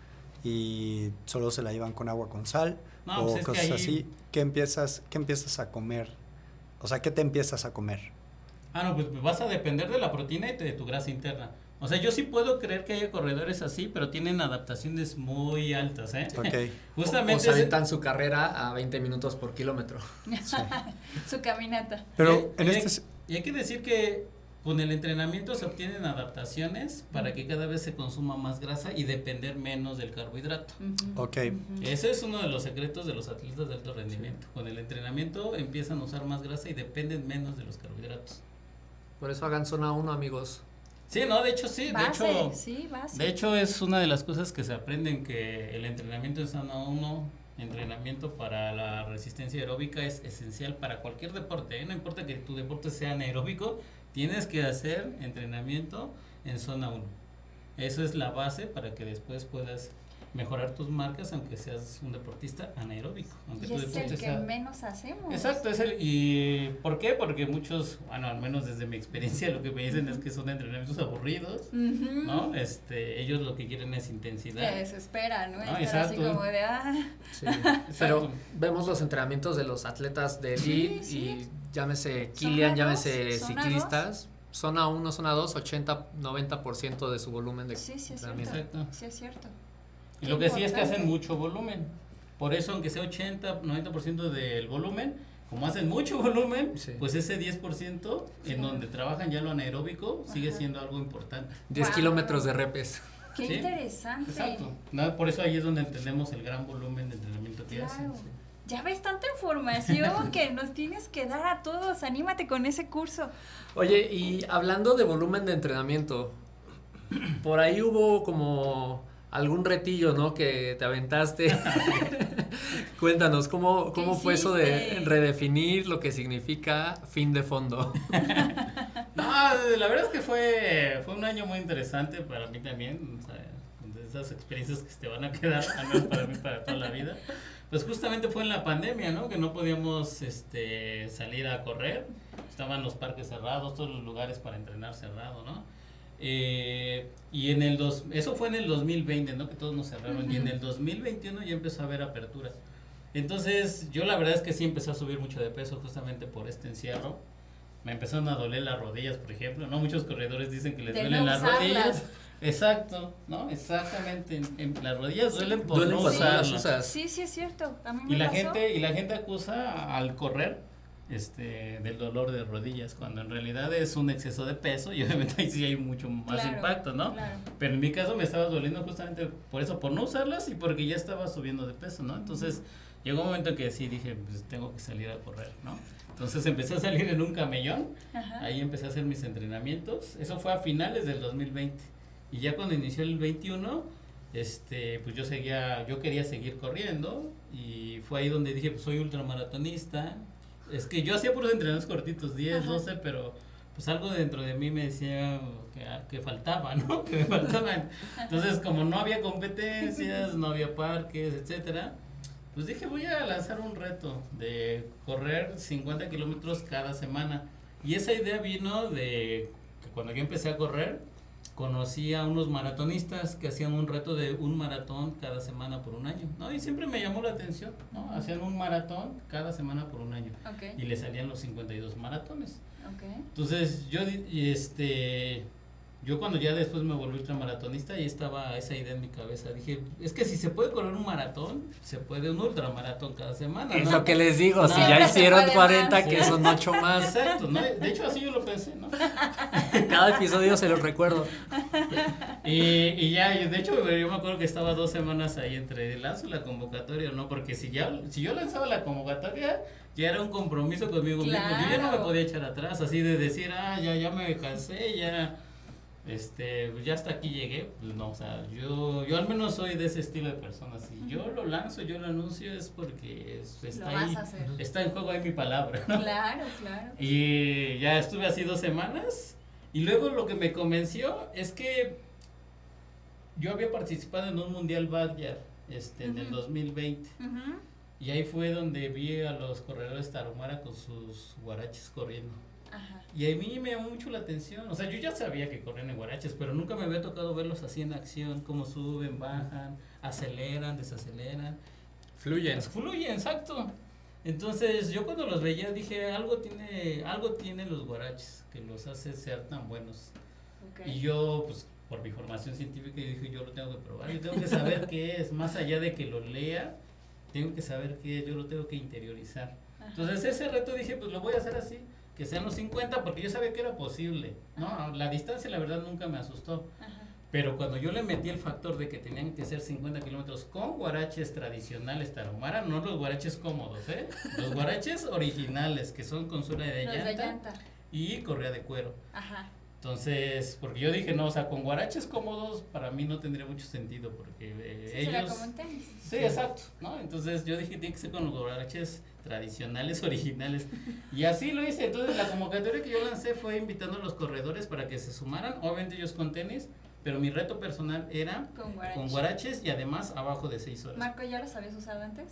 y solo se la llevan con agua con sal no, o pues cosas ahí... así. ¿Qué empiezas, ¿Qué empiezas a comer? O sea, ¿qué te empiezas a comer? Ah, no, pues vas a depender de la proteína y de tu grasa interna. O sea, yo sí puedo creer que haya corredores así, pero tienen adaptaciones muy altas, ¿eh? Okay. Justamente. O, o se aventan su carrera a veinte minutos por kilómetro. Sí. Su caminata. Pero y, en y este... Hay, y hay que decir que con el entrenamiento se obtienen adaptaciones para que cada vez se consuma más grasa y depender menos del carbohidrato. Uh-huh. Ok. Uh-huh. Ese es uno de los secretos de los atletas de alto rendimiento. Con el entrenamiento empiezan a usar más grasa y dependen menos de los carbohidratos. Por eso hagan zona uno, amigos. Sí, no, de hecho sí, base, de hecho, sí, base. de hecho es una de las cosas que se aprenden, que el entrenamiento en zona uno, entrenamiento para la resistencia aeróbica es esencial para cualquier deporte, ¿eh? No importa que tu deporte sea anaeróbico, tienes que hacer entrenamiento en zona uno. Eso es la base para que después puedas mejorar tus marcas, aunque seas un deportista anaeróbico. Aunque y tu es deporte el que sea... menos hacemos. Exacto, es el, y ¿por qué? Porque muchos, bueno, al menos desde mi experiencia, lo que me dicen uh-huh. es que son entrenamientos aburridos, uh-huh. ¿no? Este, ellos lo que quieren es intensidad. Que desesperan, ¿no? ¿no? Estar Exacto. así como de, ah. Sí. Pero vemos los entrenamientos de los atletas de elite sí, sí. y llámese Kilian, llámese zona ciclistas. Zona uno, zona dos, ochenta, noventa por ciento de su volumen de sí, sí, es entrenamiento. cierto. Exacto. Sí, es cierto. Y lo que sí es que hacen mucho volumen. Por eso, aunque sea ochenta, noventa por ciento del volumen, como hacen mucho volumen, sí. pues ese diez por ciento sí. en donde trabajan ya lo anaeróbico Ajá. sigue siendo algo importante. diez wow. kilómetros de repes. Qué ¿Sí? interesante. Exacto. No, por eso ahí es donde entendemos el gran volumen de entrenamiento que claro. hacen. Sí. Ya ves tanta información que nos tienes que dar a todos. Anímate con ese curso. Oye, y hablando de volumen de entrenamiento, por ahí hubo como algún retillo, ¿no? Que te aventaste. Cuéntanos, ¿cómo, cómo fue eso de redefinir lo que significa fin de fondo? No, la verdad es que fue, fue un año muy interesante para mí también. O sea, de esas experiencias que te van a quedar, al menos para mí, para toda la vida. Pues justamente fue en la pandemia, ¿no? Que no podíamos este, salir a correr. Estaban los parques cerrados, todos los lugares para entrenar cerrados, ¿no? Eh, y en el dos, eso fue en el dos mil veinte, ¿no? Que todos nos cerraron. Uh-huh. Y en el dos mil veintiuno ya empezó a haber aperturas. Entonces, yo la verdad es que sí empecé a subir mucho de peso justamente por este encierro. Me empezaron a doler las rodillas, por ejemplo, ¿no? Muchos corredores dicen que les De duelen no las usarlas. rodillas. Exacto, ¿no? Exactamente. En, en las rodillas duelen por Duelen no cuando las usarlas. usas. Sí, sí es cierto. A mí me Y la pasó. gente, y la gente acusa al correr este del dolor de rodillas, cuando en realidad es un exceso de peso y obviamente ahí sí hay mucho más Claro, impacto, ¿no? claro. Pero en mi caso me estaba doliendo justamente por eso, por no usarlas y porque ya estaba subiendo de peso, ¿no? Entonces llegó un momento en que sí dije, pues tengo que salir a correr, ¿no? Entonces empecé a salir en un camellón, Ajá. ahí empecé a hacer mis entrenamientos, eso fue a finales del dos mil veinte y ya cuando inició el veintiuno, este, pues yo seguía, yo quería seguir corriendo y fue ahí donde dije, pues soy ultramaratonista, es que yo hacía puros entrenamientos cortitos, diez, Ajá. doce, pero pues algo dentro de mí me decía que, que faltaba, ¿no? Que me faltaban. Entonces, como no había competencias, no había parques, etcétera, pues dije, voy a lanzar un reto de correr cincuenta kilómetros cada semana. Y esa idea vino de que cuando yo empecé a correr, conocí a unos maratonistas que hacían un reto de un maratón cada semana por un año, ¿no? Y siempre me llamó la atención, ¿no? Hacían un maratón cada semana por un año. Ok, Y le salían los cincuenta y dos maratones. ok. Entonces, yo, di- y este, yo cuando ya después me volví ultramaratonista, y estaba esa idea en mi cabeza. Dije, es que si se puede correr un maratón, se puede un ultramaratón cada semana, Es ¿no? lo que les digo, si Siempre ya se hicieron puede cuarenta, más. que son ocho más. Exacto, ¿no? De hecho, así yo lo pensé, ¿no? Cada episodio se los recuerdo. Y, y ya, y de hecho, yo me acuerdo que estaba dos semanas ahí entre lanzo la convocatoria, ¿no? Porque si ya, si yo lanzaba la convocatoria, ya era un compromiso conmigo mismo. Yo ya no me Claro. podía echar atrás, así de decir, ah, ya, ya me cansé, ya, este, ya hasta aquí llegué. Pues no, o sea, yo, yo al menos soy de ese estilo de personas. Si yo lo lanzo, yo lo anuncio, es porque es- está Lo vas ahí, a hacer. está en juego ahí mi palabra, ¿no? Claro, claro. Y ya estuve así dos semanas. Y luego lo que me convenció es que yo había participado en un mundial backyard este, en el Ujú. dos mil veinte. Ujú. Y ahí fue donde vi a los corredores tarahumara con sus guaraches corriendo. Ajá. Y a mí me llamó mucho la atención. O sea, yo ya sabía que corrían en guaraches, pero nunca me había tocado verlos así en acción, cómo suben, bajan, aceleran, desaceleran. Fluyen. Fluyen, exacto. Entonces, yo cuando los veía dije, algo tiene, algo tienen los guaraches que los hace ser tan buenos. Ok. Y yo, pues, por mi formación científica, yo dije, yo lo tengo que probar, yo tengo que saber qué es, más allá de que lo lea, tengo que saber qué es, yo lo tengo que interiorizar. Ajá. Entonces, ese reto dije, pues lo voy a hacer así, que sean los cincuenta, porque yo sabía que era posible, ¿no? Ajá. La distancia, la verdad, nunca me asustó. Ajá. Pero cuando yo le metí el factor de que tenían que ser cincuenta kilómetros con guaraches tradicionales tarahumara, no los guaraches cómodos, ¿eh? Los guaraches originales, que son con suela de Los de llanta llanta. y correa de cuero. Ajá. Entonces, porque yo dije, no, o sea, con guaraches cómodos para mí no tendría mucho sentido, porque eh, Sí, será ellos... como un tenis. Sí, exacto, ¿no? Entonces yo dije, tiene que ser con los guaraches tradicionales, originales. Y así lo hice. Entonces la convocatoria que yo lancé fue invitando a los corredores para que se sumaran, obviamente ellos con tenis, pero mi reto personal era Con guarache. con guaraches y además abajo de seis horas. Marco, ¿ya los habías usado antes?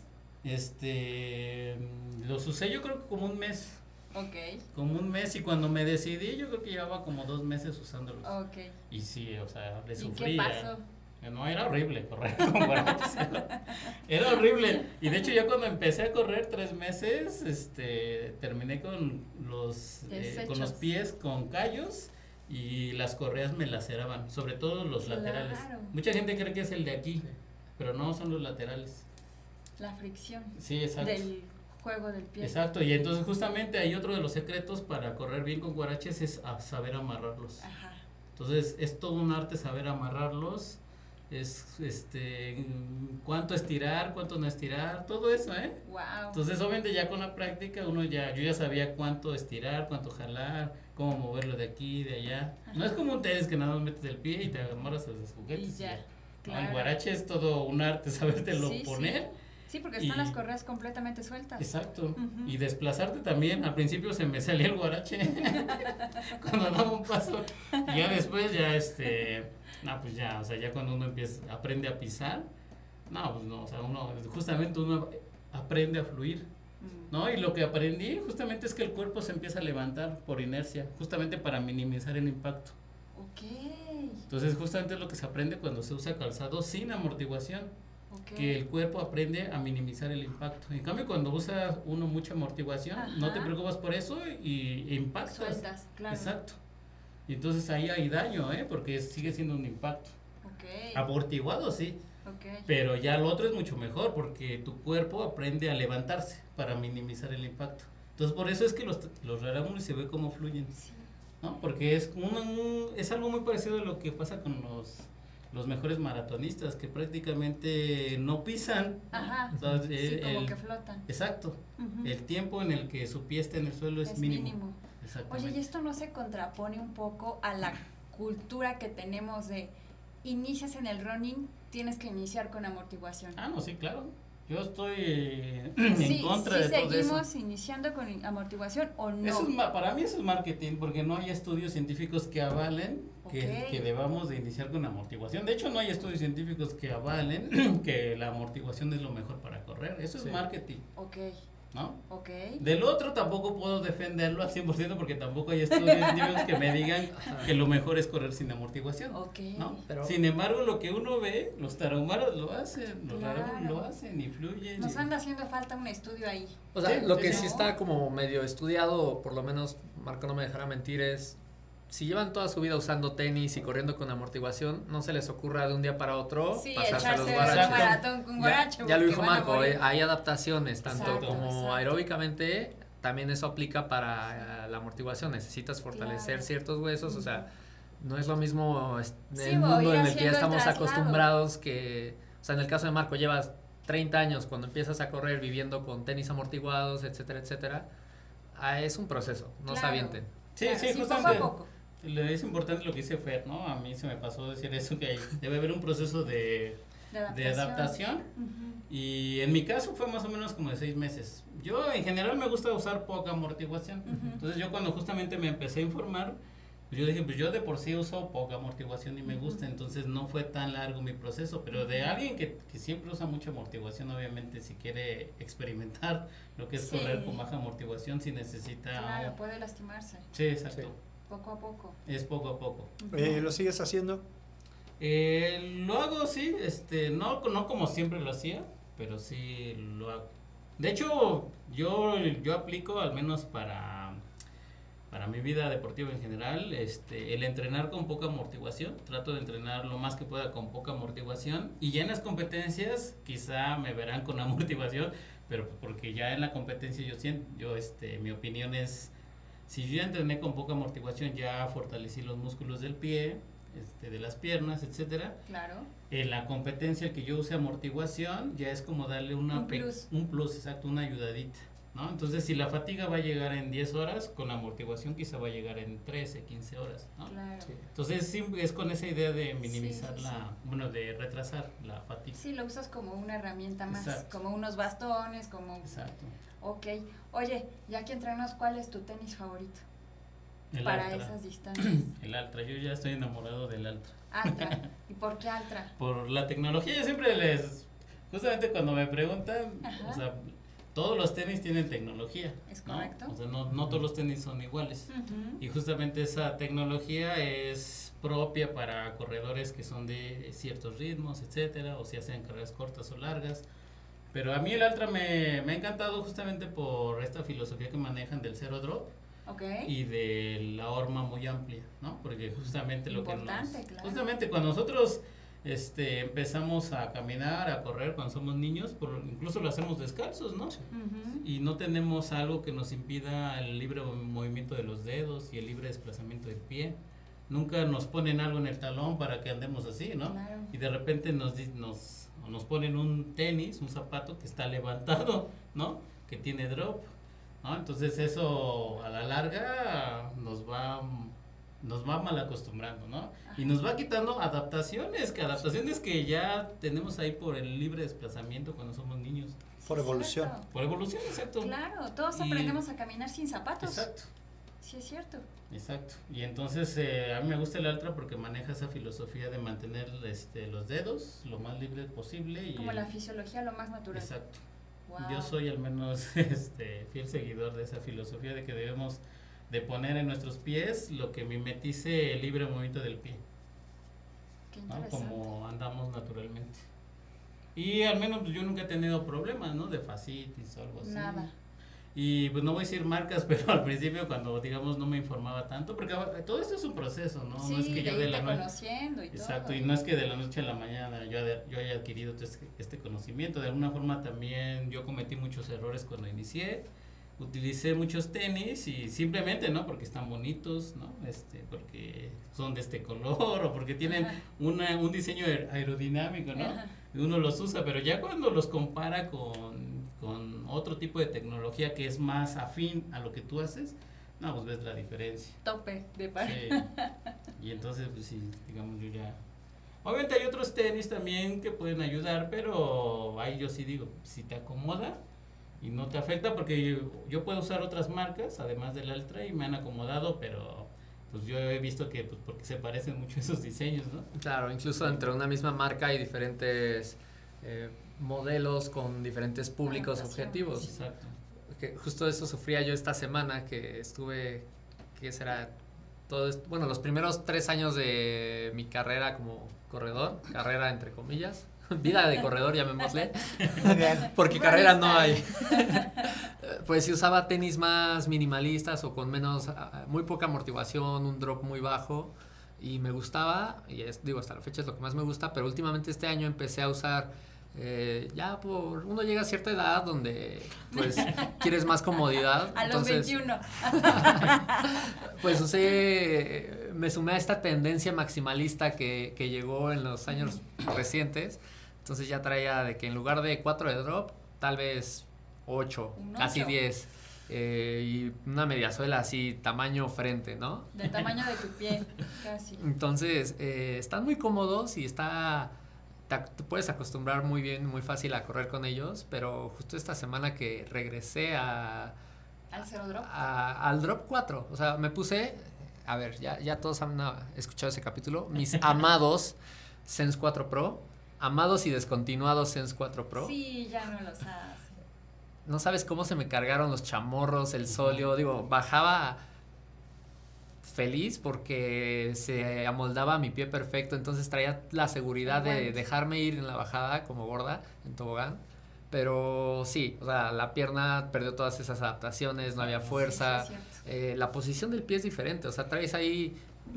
Este, los usé yo creo que como un mes, Ok. como un mes y cuando me decidí yo creo que llevaba como dos meses usándolos. Ok. Y sí, o sea, le ¿Y sufría. qué pasó? No, era horrible correr con guaraches. Era horrible. Y de hecho ya cuando empecé a correr tres meses, este, terminé con los, eh, con los Deshechos. pies con callos y las correas me laceraban, sobre todo los Claro. laterales. Mucha gente cree que es el de aquí, pero no, son los laterales. La fricción Sí, exacto. del juego del pie. Exacto, y entonces justamente hay otro de los secretos para correr bien con guaraches es a saber amarrarlos. Ajá. Entonces es todo un arte saber amarrarlos, es este cuánto estirar, cuánto no estirar, todo eso, ¿eh? Wow. Entonces obviamente ya con la práctica uno ya, yo ya sabía cuánto estirar, cuánto jalar, cómo moverlo de aquí, de allá. No es como un tenis que nada más metes el pie y te amarras a los juguetes. Y ya, No, claro. el guarache es todo un arte sabértelo Sí, sí. poner. Sí, porque están Y- las correas completamente sueltas. Exacto. Ujú. Y desplazarte también. Al principio se me salía el guarache cuando daba un paso. Y ya después ya este, no, pues ya, o sea, ya cuando uno empieza, aprende a pisar, no, pues no, o sea, uno, justamente uno aprende a fluir, Mm. ¿no? Y lo que aprendí justamente es que el cuerpo se empieza a levantar por inercia, justamente para minimizar el impacto. Ok. Entonces justamente es lo que se aprende cuando se usa calzado sin amortiguación. Ok. que el cuerpo aprende a minimizar el impacto. En cambio, cuando usa uno mucha amortiguación, Ajá. no te preocupas por eso y, y impactas. Sueltas, claro. Exacto. Y entonces ahí hay daño, ¿eh? Porque sigue siendo un impacto. Ok. Amortiguado, sí. Ok. Pero ya lo otro es mucho mejor porque tu cuerpo aprende a levantarse para minimizar el impacto. Entonces por eso es que los, los rarámuris se ve cómo fluyen, Sí. ¿no? Porque es, un, un- es algo muy parecido a lo que pasa con los, los mejores maratonistas, que prácticamente no pisan. ¿no? Ajá. O sea, Sí, el- como el- que flotan. Exacto. Ujú. El tiempo en el que su pie está en el suelo es, Es mínimo. mínimo. Exactamente. Oye, ¿y esto no se contrapone un poco a la cultura que tenemos de inicias en el running, tienes que iniciar con amortiguación? Ah, no, sí, claro. Yo estoy eh, en Sí, contra sí de todo eso. seguimos iniciando con amortiguación o no. Eso es ma- para mí eso es marketing, porque no hay estudios científicos que avalen que, Ok. que debamos de iniciar con amortiguación. De hecho, no hay estudios científicos que avalen que la amortiguación es lo mejor para correr. Eso Sí. es marketing, Ok, ¿no? ok. Del otro tampoco puedo defenderlo al cien por ciento porque tampoco hay estudios científicos que me digan que lo mejor es correr sin amortiguación. Ok. ¿No? Pero- Sin embargo, lo que uno ve, los tarahumaras lo hacen, los Claro. rarámuris lo hacen y fluyen. Nos y- anda haciendo falta un estudio ahí. O sea, Sí, lo sí, que sí. sí está como medio estudiado, o por lo menos Marco no me dejará mentir, es si llevan toda su vida usando tenis y corriendo con amortiguación, no se les ocurra de un día para otro Sí, pasarse a los echarse un guaraches. maratón con Ya, guarache. ya lo porque dijo van a Marco, morir. eh, hay adaptaciones, tanto Exacto, como exacto. aeróbicamente, también eso aplica para eh, la amortiguación, necesitas fortalecer Claro. ciertos huesos, o sea, no es lo mismo es- Sí, el voy mundo en el que haciendo ya el estamos traslado. acostumbrados que, o sea, en el caso de Marco llevas treinta años cuando empiezas a correr viviendo con tenis amortiguados, etcétera, etcétera, ah, es un proceso, no se Claro. avienten. Sí, Claro, sí, poco a justamente. poco. Lo- Es importante lo que dice Fer, ¿no? A mí se me pasó decir eso, que hay- debe haber un proceso de, De de adaptación. adaptación. Ujú. Y en mi caso fue más o menos como de seis meses. Yo en general me gusta usar poca amortiguación. Ujú. Entonces yo cuando justamente me empecé a informar, pues yo dije, pues yo de por sí uso poca amortiguación y me gusta, entonces no fue tan largo mi proceso. Pero de alguien que, que siempre usa mucha amortiguación, obviamente si quiere experimentar lo que es Sí. correr con baja amortiguación, si necesita... Claro, puede lastimarse Sí, exacto. Sí. poco a poco. Es poco a poco. Eh, ¿Lo sigues haciendo? Eh, lo hago, sí, este, no, no como siempre lo hacía, pero sí lo hago. De hecho, yo, yo aplico al menos para, para mi vida deportiva en general, este, el entrenar con poca amortiguación. Trato de entrenar lo más que pueda con poca amortiguación. Y ya en las competencias, quizá me verán con amortiguación, pero porque ya en la competencia yo siento, yo, este, mi opinión es, si yo ya entrené con poca amortiguación, ya fortalecí los músculos del pie, este, de las piernas, etcétera. Claro. En la competencia el que yo use amortiguación ya es como darle una Un pe- plus. un plus, exacto, una ayudadita, ¿no? Entonces, si la fatiga va a llegar en diez horas, con amortiguación quizá va a llegar en trece, quince horas, ¿no? Claro. Sí. Entonces, sí, es con esa idea de minimizar Sí, sí, la, bueno, de retrasar la fatiga. Sí, lo usas como una herramienta más, Exacto. como unos bastones, como... Exacto. Ok. Oye, ya que entrenas, ¿cuál es tu tenis favorito El para Altra. esas distancias? El Altra, yo ya estoy enamorado del Altra. Altra. ¿Y por qué Altra? Por la tecnología, yo siempre les, justamente cuando me preguntan, Ajá. o sea, todos los tenis tienen tecnología, Es ¿no? correcto. O sea, no, no todos los tenis son iguales. Ujú. Y justamente esa tecnología es propia para corredores que son de ciertos ritmos, etcétera, o si hacen carreras cortas o largas. Pero a mí el Altra me, me ha encantado justamente por esta filosofía que manejan del zero drop Ok. y de la horma muy amplia, ¿no? Porque justamente lo que nos... Importante, claro. Justamente cuando nosotros este, empezamos a caminar, a correr cuando somos niños, por, incluso lo hacemos descalzos, ¿no? Ujú. Y no tenemos algo que nos impida el libre movimiento de los dedos y el libre desplazamiento del pie. Nunca nos ponen algo en el talón para que andemos así, ¿no? Claro. Y de repente nos, di- nos, nos ponen un tenis, un zapato que está levantado, ¿no? Que tiene drop, ¿no? Entonces eso a la larga nos va nos va mal acostumbrando, ¿no? Y nos va quitando adaptaciones, que adaptaciones que ya tenemos ahí por el libre desplazamiento cuando somos niños. Por Sí, evolución. cierto. Por evolución, exacto. Claro, todos Y- aprendemos a caminar sin zapatos. Exacto. Sí, es cierto. Exacto. Y entonces eh, a mí me gusta el Altra porque maneja esa filosofía de mantener este, los dedos lo más libres posible. Y Como el- la fisiología, lo más natural. Exacto. Wow. Yo soy al menos este fiel seguidor de esa filosofía de que debemos de poner en nuestros pies lo que mimetice el libre movimiento del pie, Qué ¿no? interesante. Como andamos naturalmente. Y al menos pues, yo nunca he tenido problemas, ¿no? De fascitis o algo así. Nada. Y pues no voy a decir marcas, pero al principio cuando, digamos, no me informaba tanto, porque todo esto es un proceso, ¿no? Sí, no es que yo de de la irte noche... conociendo y Exacto, todo. y no es que de la noche a la mañana yo, de- yo haya adquirido este, este conocimiento. De alguna forma también yo cometí muchos errores cuando inicié. Utilicé muchos tenis y simplemente, ¿no? Porque están bonitos, ¿no? Este, porque son de este color o porque tienen Ajá. una, un diseño aer- aerodinámico, ¿no? Ajá. Y uno los usa, pero ya cuando los compara con, con otro tipo de tecnología que es más afín a lo que tú haces, no, pues ves la diferencia. Tope de par. Sí. Y entonces, pues sí, digamos, yo ya... Obviamente hay otros tenis también que pueden ayudar, pero ahí yo sí digo, si te acomoda y no te afecta, porque yo, yo puedo usar otras marcas, además del Altra, y me han acomodado, pero pues yo he visto que, pues porque se parecen mucho esos diseños, ¿no? Claro, incluso entre una misma marca hay diferentes eh, modelos con diferentes públicos Adaptaciones. objetivos. Exacto. Que justo eso sufría yo esta semana que estuve, ¿qué será? Todo esto, bueno, los primeros tres años de mi carrera como corredor, carrera entre comillas, vida de corredor llamémosle, Muy bien. porque Running carrera no style. hay. Pues si usaba tenis más minimalistas o con menos, ah, muy poca amortiguación, un drop muy bajo y me gustaba, y es, digo, hasta la fecha es lo que más me gusta, pero últimamente este año empecé a usar, eh, ya por, uno llega a cierta edad donde pues quieres más comodidad. A los entonces, veintiuno. pues usé, me sumé a esta tendencia maximalista que, que llegó en los años recientes. Entonces ya traía de que en lugar de cuatro de drop, tal vez ocho, Un casi ocho. diez. Eh, y una mediasuela así, tamaño frente, ¿no? Del tamaño de tu pie, casi. Entonces, eh, están muy cómodos y está... Te, ac- te puedes acostumbrar muy bien, muy fácil a correr con ellos, pero justo esta semana que regresé a... Al cero drop. a- al drop cuatro, o sea, me puse, a ver, ya, ya todos han ah, escuchado ese capítulo, mis amados Sense cuatro Pro, amados y descontinuados Sense cuatro Pro. Sí, ya no lo sabes. No sabes cómo se me cargaron los chamorros, el solio, digo, bajaba feliz porque se amoldaba a mi pie perfecto, entonces traía la seguridad de Aguante. dejarme ir en la bajada como gorda en tobogán, pero sí, o sea, la pierna perdió todas esas adaptaciones, no había fuerza, Sí, sí, es cierto. eh, la posición del pie es diferente, o sea, traes ahí,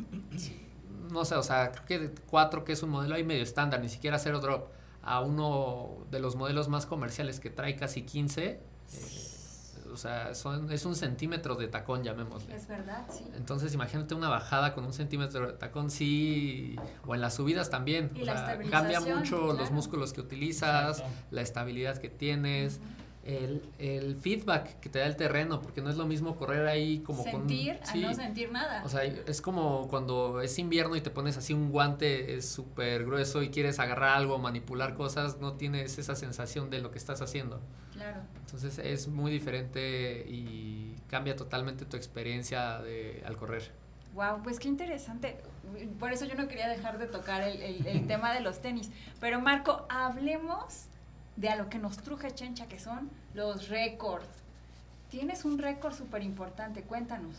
no sé, o sea, creo que cuatro, que es un modelo ahí medio estándar, ni siquiera cero drop, a uno de los modelos más comerciales que trae casi quince, eh, o sea, son, es un centímetro de tacón, llamémosle. Es verdad, sí. Entonces imagínate una bajada con un centímetro de tacón, sí, o en las subidas también. Y O la sea, estabilización, cambia mucho los claro. músculos que utilizas, Exacto. la estabilidad que tienes, Ujú. el, el feedback que te da el terreno, porque no es lo mismo correr ahí como Sentir con... a sí, no sentir nada. o sea, es como cuando es invierno y te pones así un guante es súper grueso y quieres agarrar algo, manipular cosas, no tienes esa sensación de lo que estás haciendo. Claro. Entonces es muy diferente y cambia totalmente tu experiencia de, al correr. Wow, pues qué interesante. Por eso yo no quería dejar de tocar el, el- el tema de los tenis. Pero Marco, hablemos de a lo que nos truje Chencha, que son los récords. Tienes un récord súper importante, cuéntanos.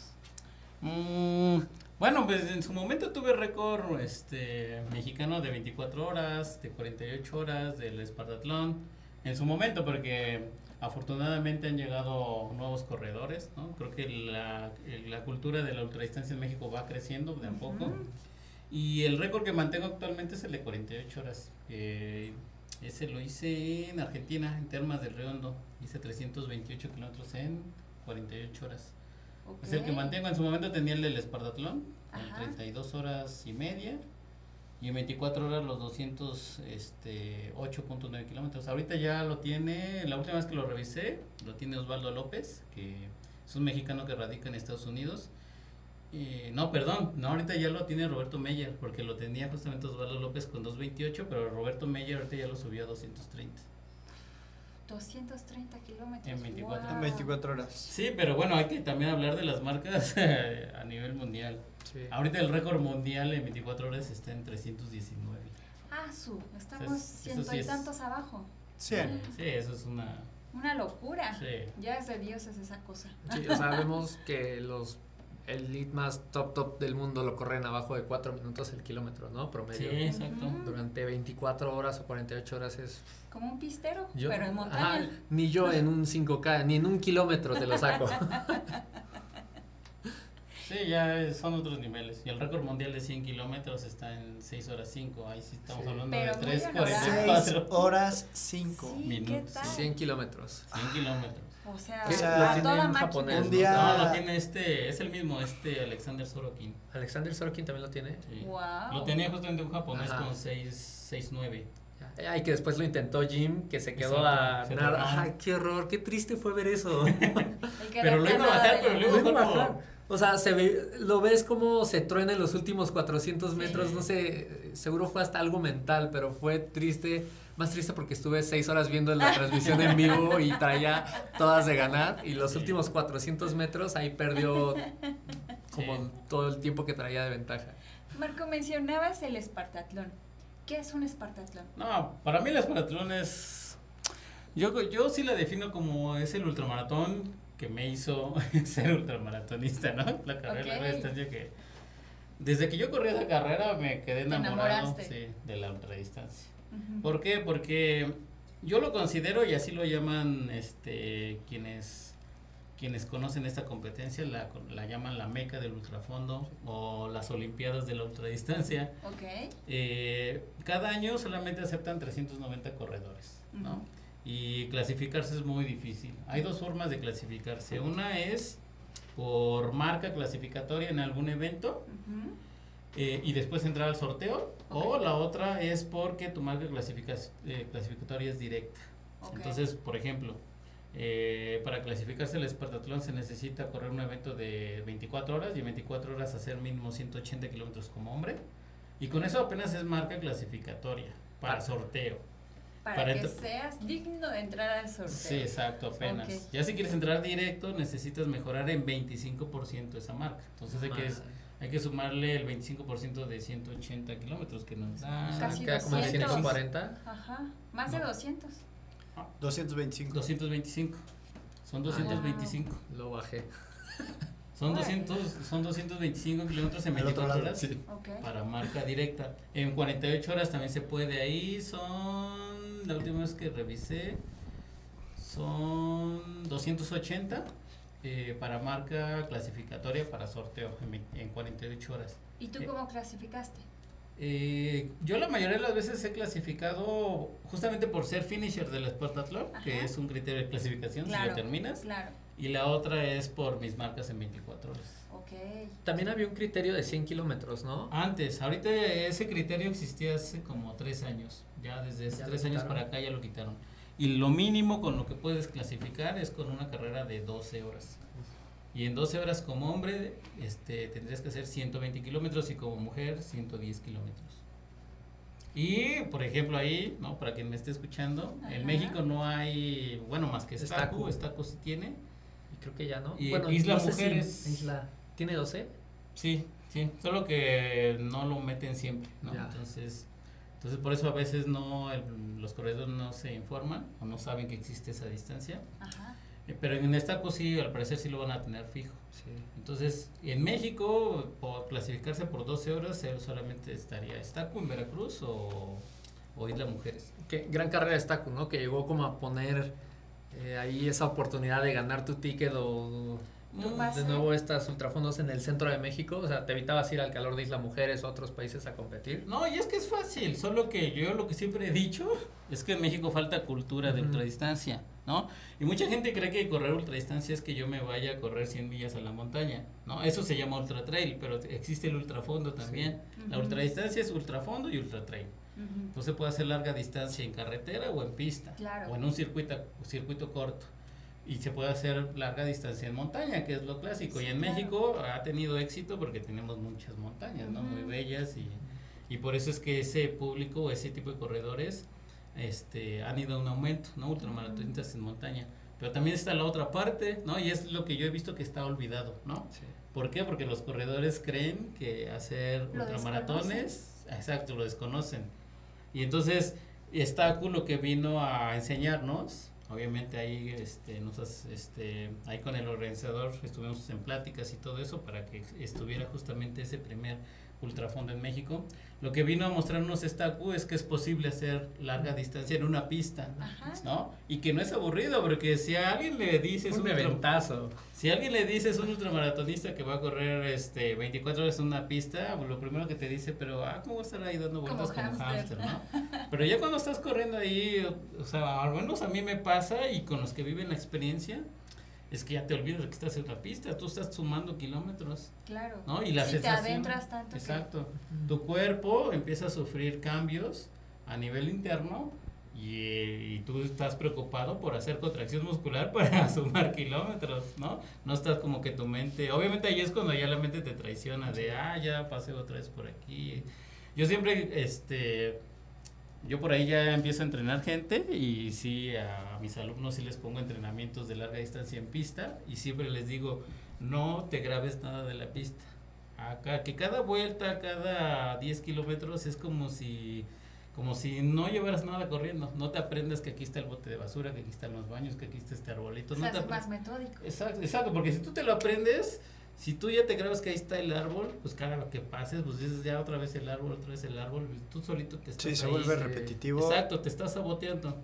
Mm, bueno, pues en su momento tuve récord este, mexicano de veinticuatro horas, de cuarenta y ocho horas, del Espartatlón. En su momento, porque afortunadamente han llegado nuevos corredores, ¿no? Creo que la, la cultura de la ultradistancia en México va creciendo de a poco. Ujú. Y el récord que mantengo actualmente es el de cuarenta y ocho horas. Eh, ese lo hice en Argentina, en Termas del Riondo. Hice trescientos veintiocho kilómetros en cuarenta y ocho horas. Ok. Es el que mantengo. En su momento tenía el del Espartatlón, en Ajá. treinta y dos horas y media. Y en veinticuatro horas los doscientos ocho punto nueve kilómetros. Ahorita ya lo tiene, la última vez que lo revisé, lo tiene Osvaldo López, que es un mexicano que radica en Estados Unidos. Eh, no, perdón, no, ahorita ya lo tiene Roberto Meyer, porque lo tenía justamente Osvaldo López con doscientos veintiocho, pero Roberto Meyer ahorita ya lo subió a doscientos treinta. doscientos treinta kilómetros. En veinticuatro. Wow. En veinticuatro horas. Sí, pero bueno, hay que también hablar de las marcas a nivel mundial. Sí. Ahorita el récord mundial en veinticuatro horas está en trescientos diecinueve. Ah, su, estamos Eso es- eso ciento sí y es- tantos abajo. cien. Sí, eso es una... Una locura. Sí. Ya es de dioses esa cosa. Sí, o sea, vemos que los el elite más top top del mundo lo corren abajo de cuatro minutos el kilómetro, ¿no? Promedio. Sí, exacto. Ujú. Durante veinticuatro horas o cuarenta y ocho horas es... Como un pistero, Yo, pero en montaña. ajá, ni yo en un cinco K, ni en un kilómetro te lo saco. Sí, ya son otros niveles. Y el récord mundial de cien kilómetros está en seis horas cinco. Ahí sí estamos Sí. hablando Pero de muy tres honorable. cuarenta y cuatro. seis horas cinco. Sí, ¿qué minutos. tal? cien kilómetros. cien kilómetros. O sea, O sea, a lo tiene toda un máquina. japonés, Un ¿no? día- No, lo tiene este, es el mismo, este Alexander Sorokin. Alexander Sorokin también lo tiene. Sí. Wow. Lo tenía justamente un japonés Ajá. con seis nueve. Ay, que después lo intentó Jim, que se quedó Exacto, a se nada. tornó. Ay, qué horror, qué triste fue ver eso. El que Pero lo iba a reclama bajar, de- pero luego- Lo iba a como- bajar. O sea, se ve, lo ves como se truena en los últimos cuatrocientos metros, Sí. no sé, seguro fue hasta algo mental, pero fue triste, más triste porque estuve seis horas viendo la transmisión en vivo y traía todas de ganar, y los Sí. últimos cuatrocientos metros ahí perdió como Sí. todo el tiempo que traía de ventaja. Marco, mencionabas el espartatlón. ¿Qué es un espartatlón? No, para mí el espartatlón es... Yo, yo sí la defino como es el ultramaratón que me hizo ser ultramaratonista, ¿no? La carrera de larga Ok. distancia que... Desde que yo corrí esa carrera me quedé Te enamorado, enamoraste. sí, de la ultradistancia. Ujú. ¿Por qué? Porque yo lo considero, y así lo llaman este quienes quienes conocen esta competencia, la, la llaman la meca del ultrafondo o las olimpiadas de la ultradistancia. Ok. Eh, cada año solamente aceptan trescientos noventa corredores, ¿no? Ujú. Y clasificarse es muy difícil. Hay dos formas de clasificarse. Una es por marca clasificatoria en algún evento, Ujú. eh, y después entrar al sorteo, Ok. o la otra es porque tu marca clasifica, eh, clasificatoria es directa. Ok. Entonces, por ejemplo, eh, para clasificarse al espartatlón se necesita correr un evento de veinticuatro horas y en veinticuatro horas hacer mínimo ciento ochenta kilómetros como hombre, y con eso apenas es marca clasificatoria para Ah. sorteo. Para, para que entr- seas digno de entrar al sorteo. Sí, exacto, apenas. Ok. Ya si quieres entrar directo necesitas mejorar en veinticinco por ciento esa marca. Entonces hay que, Madre. hay que sumarle el veinticinco por ciento de ciento ochenta kilómetros que nos da Casi Queda como en doscientos. ciento cuarenta. Ajá. Más de No. doscientos. doscientos veinticinco. doscientos veinticinco. Son doscientos veinticinco. Lo bajé. Son Órale. doscientos, son doscientos veinticinco kilómetros en Al otro veinticuatro lado, horas sí. Ok. para marca directa. En cuarenta y ocho horas también se puede. Ahí son, la última vez que revisé, son doscientos ochenta eh, para marca clasificatoria para sorteo en, veinte en cuarenta y ocho horas. ¿Y tú Eh, cómo clasificaste? Eh, yo la mayoría de las veces he clasificado justamente por ser finisher del espartatlón, que Ajá. es un criterio de clasificación si Claro, lo terminas, Claro. y la otra es por mis marcas en veinticuatro horas. Ok. También había un criterio de cien kilómetros, ¿no? Antes, ahorita ese criterio existía hace como tres años, ya desde hace Ya lo tres años quitaron. para acá ya lo quitaron. Y lo mínimo con lo que puedes clasificar es con una carrera de doce horas. Y en doce horas como hombre este, tendrías que hacer ciento veinte kilómetros y como mujer ciento diez kilómetros. Y, por ejemplo, ahí, ¿no? Para quien me esté escuchando, Ajá. en México no hay, bueno, más que Estacu, Estacu. Estacu sí tiene. Y creo que ya no. Y Isla no sé si Mujeres. Isla, ¿tiene doce? Sí, sí, solo que no lo meten siempre, ¿no? Ya. Entonces, entonces por eso a veces no el- los corredores no se informan o no saben que existe esa distancia. Ajá. Eh, pero en Estaco sí, al parecer sí lo van a tener fijo. Sí. Entonces, en México, por clasificarse por doce horas, él solamente estaría Estaco en Veracruz o, o Isla Mujeres. Que gran carrera de Stacu, ¿no? Que llegó como a poner eh, ahí esa oportunidad de ganar tu ticket o Tu Mm, pase. de nuevo estas ultrafondos en el centro de México. O sea, te evitabas ir al calor de Isla Mujeres o otros países a competir. No, y es que es fácil, solo que yo lo que siempre he dicho es que en México falta cultura de Ujú. ultradistancia, ¿no? Y mucha gente cree que correr ultradistancia es que yo me vaya a correr cien millas a la montaña, ¿no? Eso se llama ultra trail, pero existe el ultrafondo también. La Ujú. ultradistancia es ultrafondo y ultra trail. Ujú. Entonces puede hacer larga distancia en carretera o en pista, Claro. o en un circuito, circuito corto. Y se puede hacer larga distancia en montaña, que es lo clásico. Sí, y en claro. México ha tenido éxito porque tenemos muchas montañas, ¿no? Muy Ujú. bellas y, y por eso es que ese público, ese tipo de corredores, este, han ido a un aumento, ¿no? Ultramaratonistas en montaña. Pero también está la otra parte, ¿no? Y es lo que yo he visto que está olvidado, ¿no? Sí. ¿Por qué? Porque los corredores creen que hacer Lo ultramaratones, exacto, lo desconocen. Y entonces Estacu lo que vino a enseñarnos, Obviamente ahí este, nos has- este, ahí con el organizador estuvimos en pláticas y todo eso para que estuviera justamente ese primer ultrafondo en México. Lo que vino a mostrarnos esta A C U es que es posible hacer larga distancia en una pista, Ajá. ¿no? Y que no es aburrido, porque si a alguien le dices Un ultra- eventazo. si a alguien le dices un ultramaratonista que va a correr este veinticuatro horas en una pista, lo primero que te dice, pero ah, ¿cómo va a estar ahí dando Como vueltas como, hámster. hámster, ¿no? Pero ya cuando estás corriendo ahí, o, o sea, al menos a mí me pasa y con los que viven la experiencia, es que ya te olvidas de que estás en una pista, tú estás sumando kilómetros, Claro. ¿no? Y la Sí, te sensación, adentras tanto que- exacto, tu cuerpo empieza a sufrir cambios a nivel interno y, y tú estás preocupado por hacer contracción muscular para sumar kilómetros, ¿no? No estás como que tu mente, obviamente ahí es cuando ya la mente te traiciona de, ah, ya pasé otra vez por aquí. Yo siempre, este, yo por ahí ya empiezo a entrenar gente y sí, a mis alumnos sí les pongo entrenamientos de larga distancia en pista y siempre les digo, no te grabes nada de la pista. Acá, que cada vuelta, cada diez kilómetros es como si, como si no llevaras nada corriendo. No te aprendas que aquí está el bote de basura, que aquí están los baños, que aquí está este arbolito. O No sea, te es apre- más metódico. Exacto, exacto, porque si tú te lo aprendes, si tú ya te grabas que ahí está el árbol, pues cada que pases, pues dices ya otra vez el árbol, otra vez el árbol, tú solito te estás Sí, se ahí, vuelve eh, repetitivo. Exacto, te estás saboteando.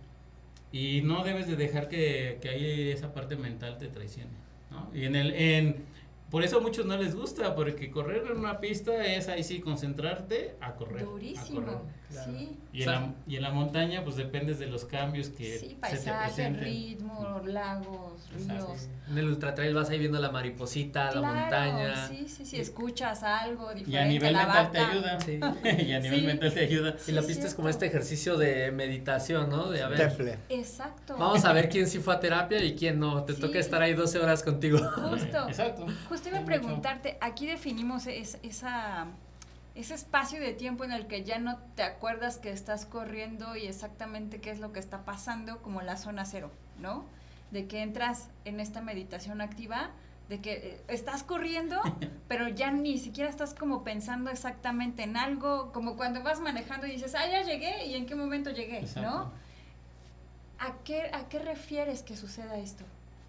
Y no debes de dejar que, que ahí esa parte mental te traicione, ¿no? Y en el, en, por eso a muchos no les gusta, porque correr en una pista es ahí sí concentrarte a correr. a Durísimo. correr. Claro. Sí. Y, en la, y en la montaña, pues dependes de los cambios que Sí, se te paisaje, presenten. ritmo, lagos, Exacto. ríos. En el ultra trail vas ahí viendo la mariposita, la Claro, montaña. sí, sí, sí, escuchas algo diferente. Y a nivel la mental te vaca. ayuda. Sí. y a nivel Sí. mental te ayuda. Y la Sí, pista es cierto. como este ejercicio de meditación, ¿no? De a ver, Temple. Exacto. vamos a ver quién sí fue a terapia y quién no. Te Sí. toca estar ahí doce horas contigo. Justo. Exacto. Justo iba a Mucho. preguntarte, aquí definimos es- esa, ese espacio de tiempo en el que ya no te acuerdas que estás corriendo y exactamente qué es lo que está pasando, como la zona cero, ¿no? De que entras en esta meditación activa, de que eh, estás corriendo, pero ya ni siquiera estás como pensando exactamente en algo, como cuando vas manejando y dices, ah, ya llegué, ¿y en qué momento llegué? Exacto. ¿No? ¿A qué, ¿A qué refieres que suceda esto?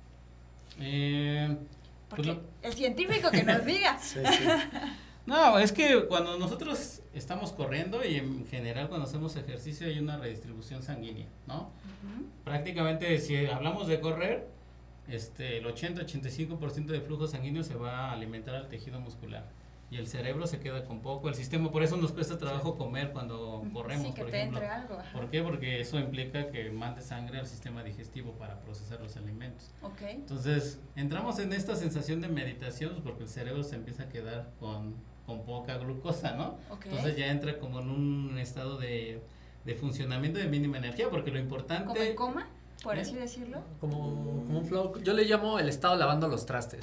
Eh, pues Porque lo- el científico que nos diga. Sí, sí. no, es que cuando nosotros estamos corriendo y en general cuando hacemos ejercicio hay una redistribución sanguínea, ¿no? Ujú. Prácticamente si hablamos de correr, este, el ochenta a ochenta y cinco por ciento de flujo sanguíneo se va a alimentar al tejido muscular y el cerebro se queda con poco, el sistema, por eso nos cuesta trabajo comer cuando corremos, Sí, que por te ejemplo. entre algo. ajá. ¿Por qué? Porque eso implica que mande sangre al sistema digestivo para procesar los alimentos. Ok. Entonces, entramos en esta sensación de meditación pues, porque el cerebro se empieza a quedar con, con poca glucosa, ¿no? Ok. Entonces ya entra como en un estado de, de funcionamiento de mínima energía, porque lo importante... ¿Como en coma, por ¿Eh? así decirlo? Como, como un flow. Yo le llamo el estado lavando los trastes.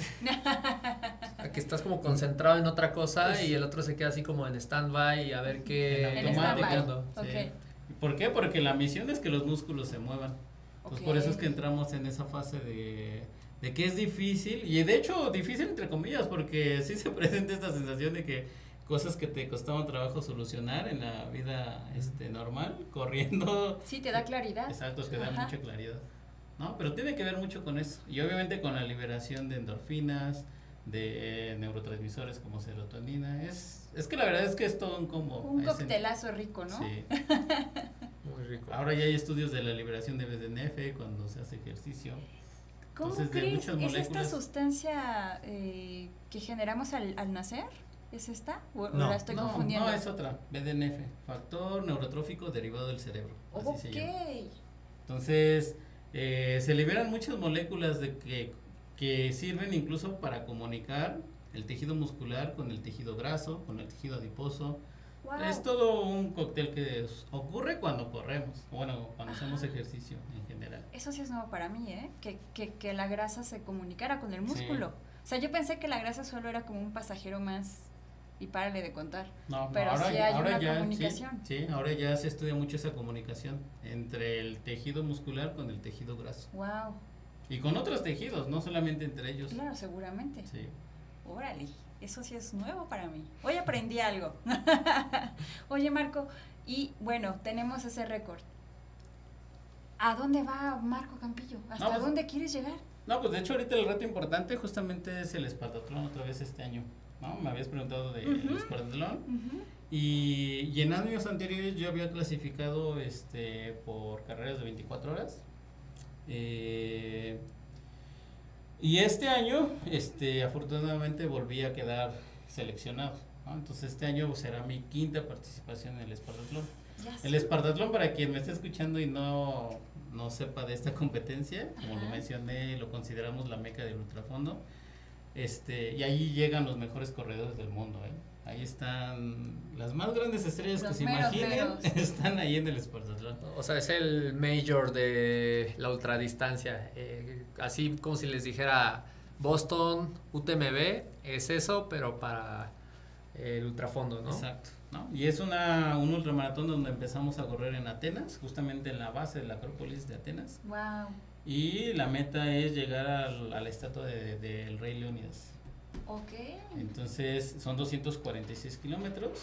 A que estás como concentrado en otra cosa y el otro se queda así como en stand-by y a ver qué En está automático. aplicando. Ok. Sí. ¿Por qué? Porque la misión es que los músculos se muevan. Pues por eso es que Ok. entramos en esa fase de, de que es difícil, y de hecho difícil entre comillas, porque sí se presenta esta sensación de que cosas que te costaban trabajo solucionar en la vida este normal, corriendo, Sí, te da claridad. exacto, te da Ajá. mucha claridad. ¿No? Pero tiene que ver mucho con eso. Y obviamente con la liberación de endorfinas, de eh, neurotransmisores como serotonina. Es, es que la verdad es que es todo un combo. Un Es en- coctelazo rico, ¿no? Sí. Muy rico. Ahora ya hay estudios de la liberación de B D N F cuando se hace ejercicio. ¿Cómo Entonces, de crees? muchas ¿Es esta moléculas- sustancia eh, que generamos al, al nacer? ¿Es esta? ¿O, o No. la estoy no, confundiendo? no, es otra, B D N F, factor neurotrófico derivado del cerebro. Así Ok. se llama. Entonces, eh, se liberan muchas moléculas de que, que sirven incluso para comunicar el tejido muscular con el tejido graso, con el tejido adiposo. Wow. Es todo un cóctel que es- ocurre cuando corremos, bueno, cuando hacemos Ajá. ejercicio en general. Eso sí es nuevo para mí, ¿eh? Que, que, que la grasa se comunicara con el Sí. músculo. O sea, yo pensé que la grasa solo era como un pasajero más y párale de contar. No, no, Pero ahora, sí hay ahora una ya, sí, comunicación. Sí, ahora ya se estudia mucho esa comunicación entre el tejido muscular con el tejido graso. Wow. Y con otros tejidos, no solamente entre ellos. Claro, seguramente. Sí. Órale, eso sí es nuevo para mí. Hoy aprendí algo. Oye, Marco, y bueno, tenemos ese récord. ¿A dónde va Marco Campillo? ¿Hasta No, pues, dónde quieres llegar? No, pues de hecho ahorita el reto importante justamente es el Espartatlón otra vez este año, ¿no? Me habías preguntado del Uh-huh. Espartatlón. Uh-huh. Y, y en años anteriores yo había clasificado este por carreras de veinticuatro horas. Eh, y este año, este afortunadamente volví a quedar seleccionado, ¿no? Entonces este año será mi quinta participación en el Espartatlón. Ya El sé. Espartatlón, para quien me esté escuchando y no, no sepa de esta competencia, como Ajá. lo mencioné, lo consideramos la meca del ultrafondo. Este, y ahí llegan los mejores corredores del mundo, ¿eh? Ahí están las más grandes estrellas Los que se meros, imaginen, meros. están ahí en el Espartatlón. O sea, es el major de la ultradistancia. Eh, así como si les dijera Boston, U T M B, es eso, pero para el ultrafondo, ¿no? Exacto, ¿no? Y es una, un ultramaratón donde empezamos a correr en Atenas, justamente en la base de la Acrópolis de Atenas. Wow. Y la meta es llegar al, a la estatua del de, de rey Leónidas. Ok. Entonces son doscientos cuarenta y seis kilómetros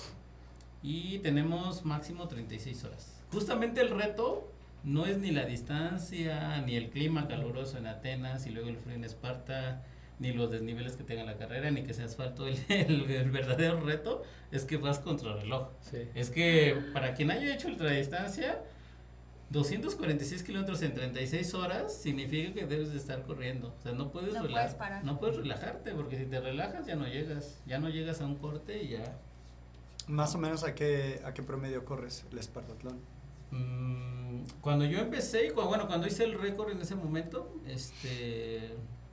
y tenemos máximo treinta y seis horas. Justamente el reto no es ni la distancia, ni el clima caluroso en Atenas y luego el frío en Esparta, ni los desniveles que tenga la carrera, ni que sea asfalto. El, el, el verdadero reto es que vas contra el reloj. Sí. Es que para quien haya hecho ultradistancia, doscientos cuarenta y seis kilómetros en treinta y seis horas significa que debes de estar corriendo. O sea, no puedes, No rela- puedes parar. no puedes relajarte, porque si te relajas ya no llegas. Ya no llegas a un corte y ya. Más o menos a qué, a qué promedio corres el Espartatlón. Mm, cuando yo empecé, y cu- bueno, cuando hice el récord en ese momento, este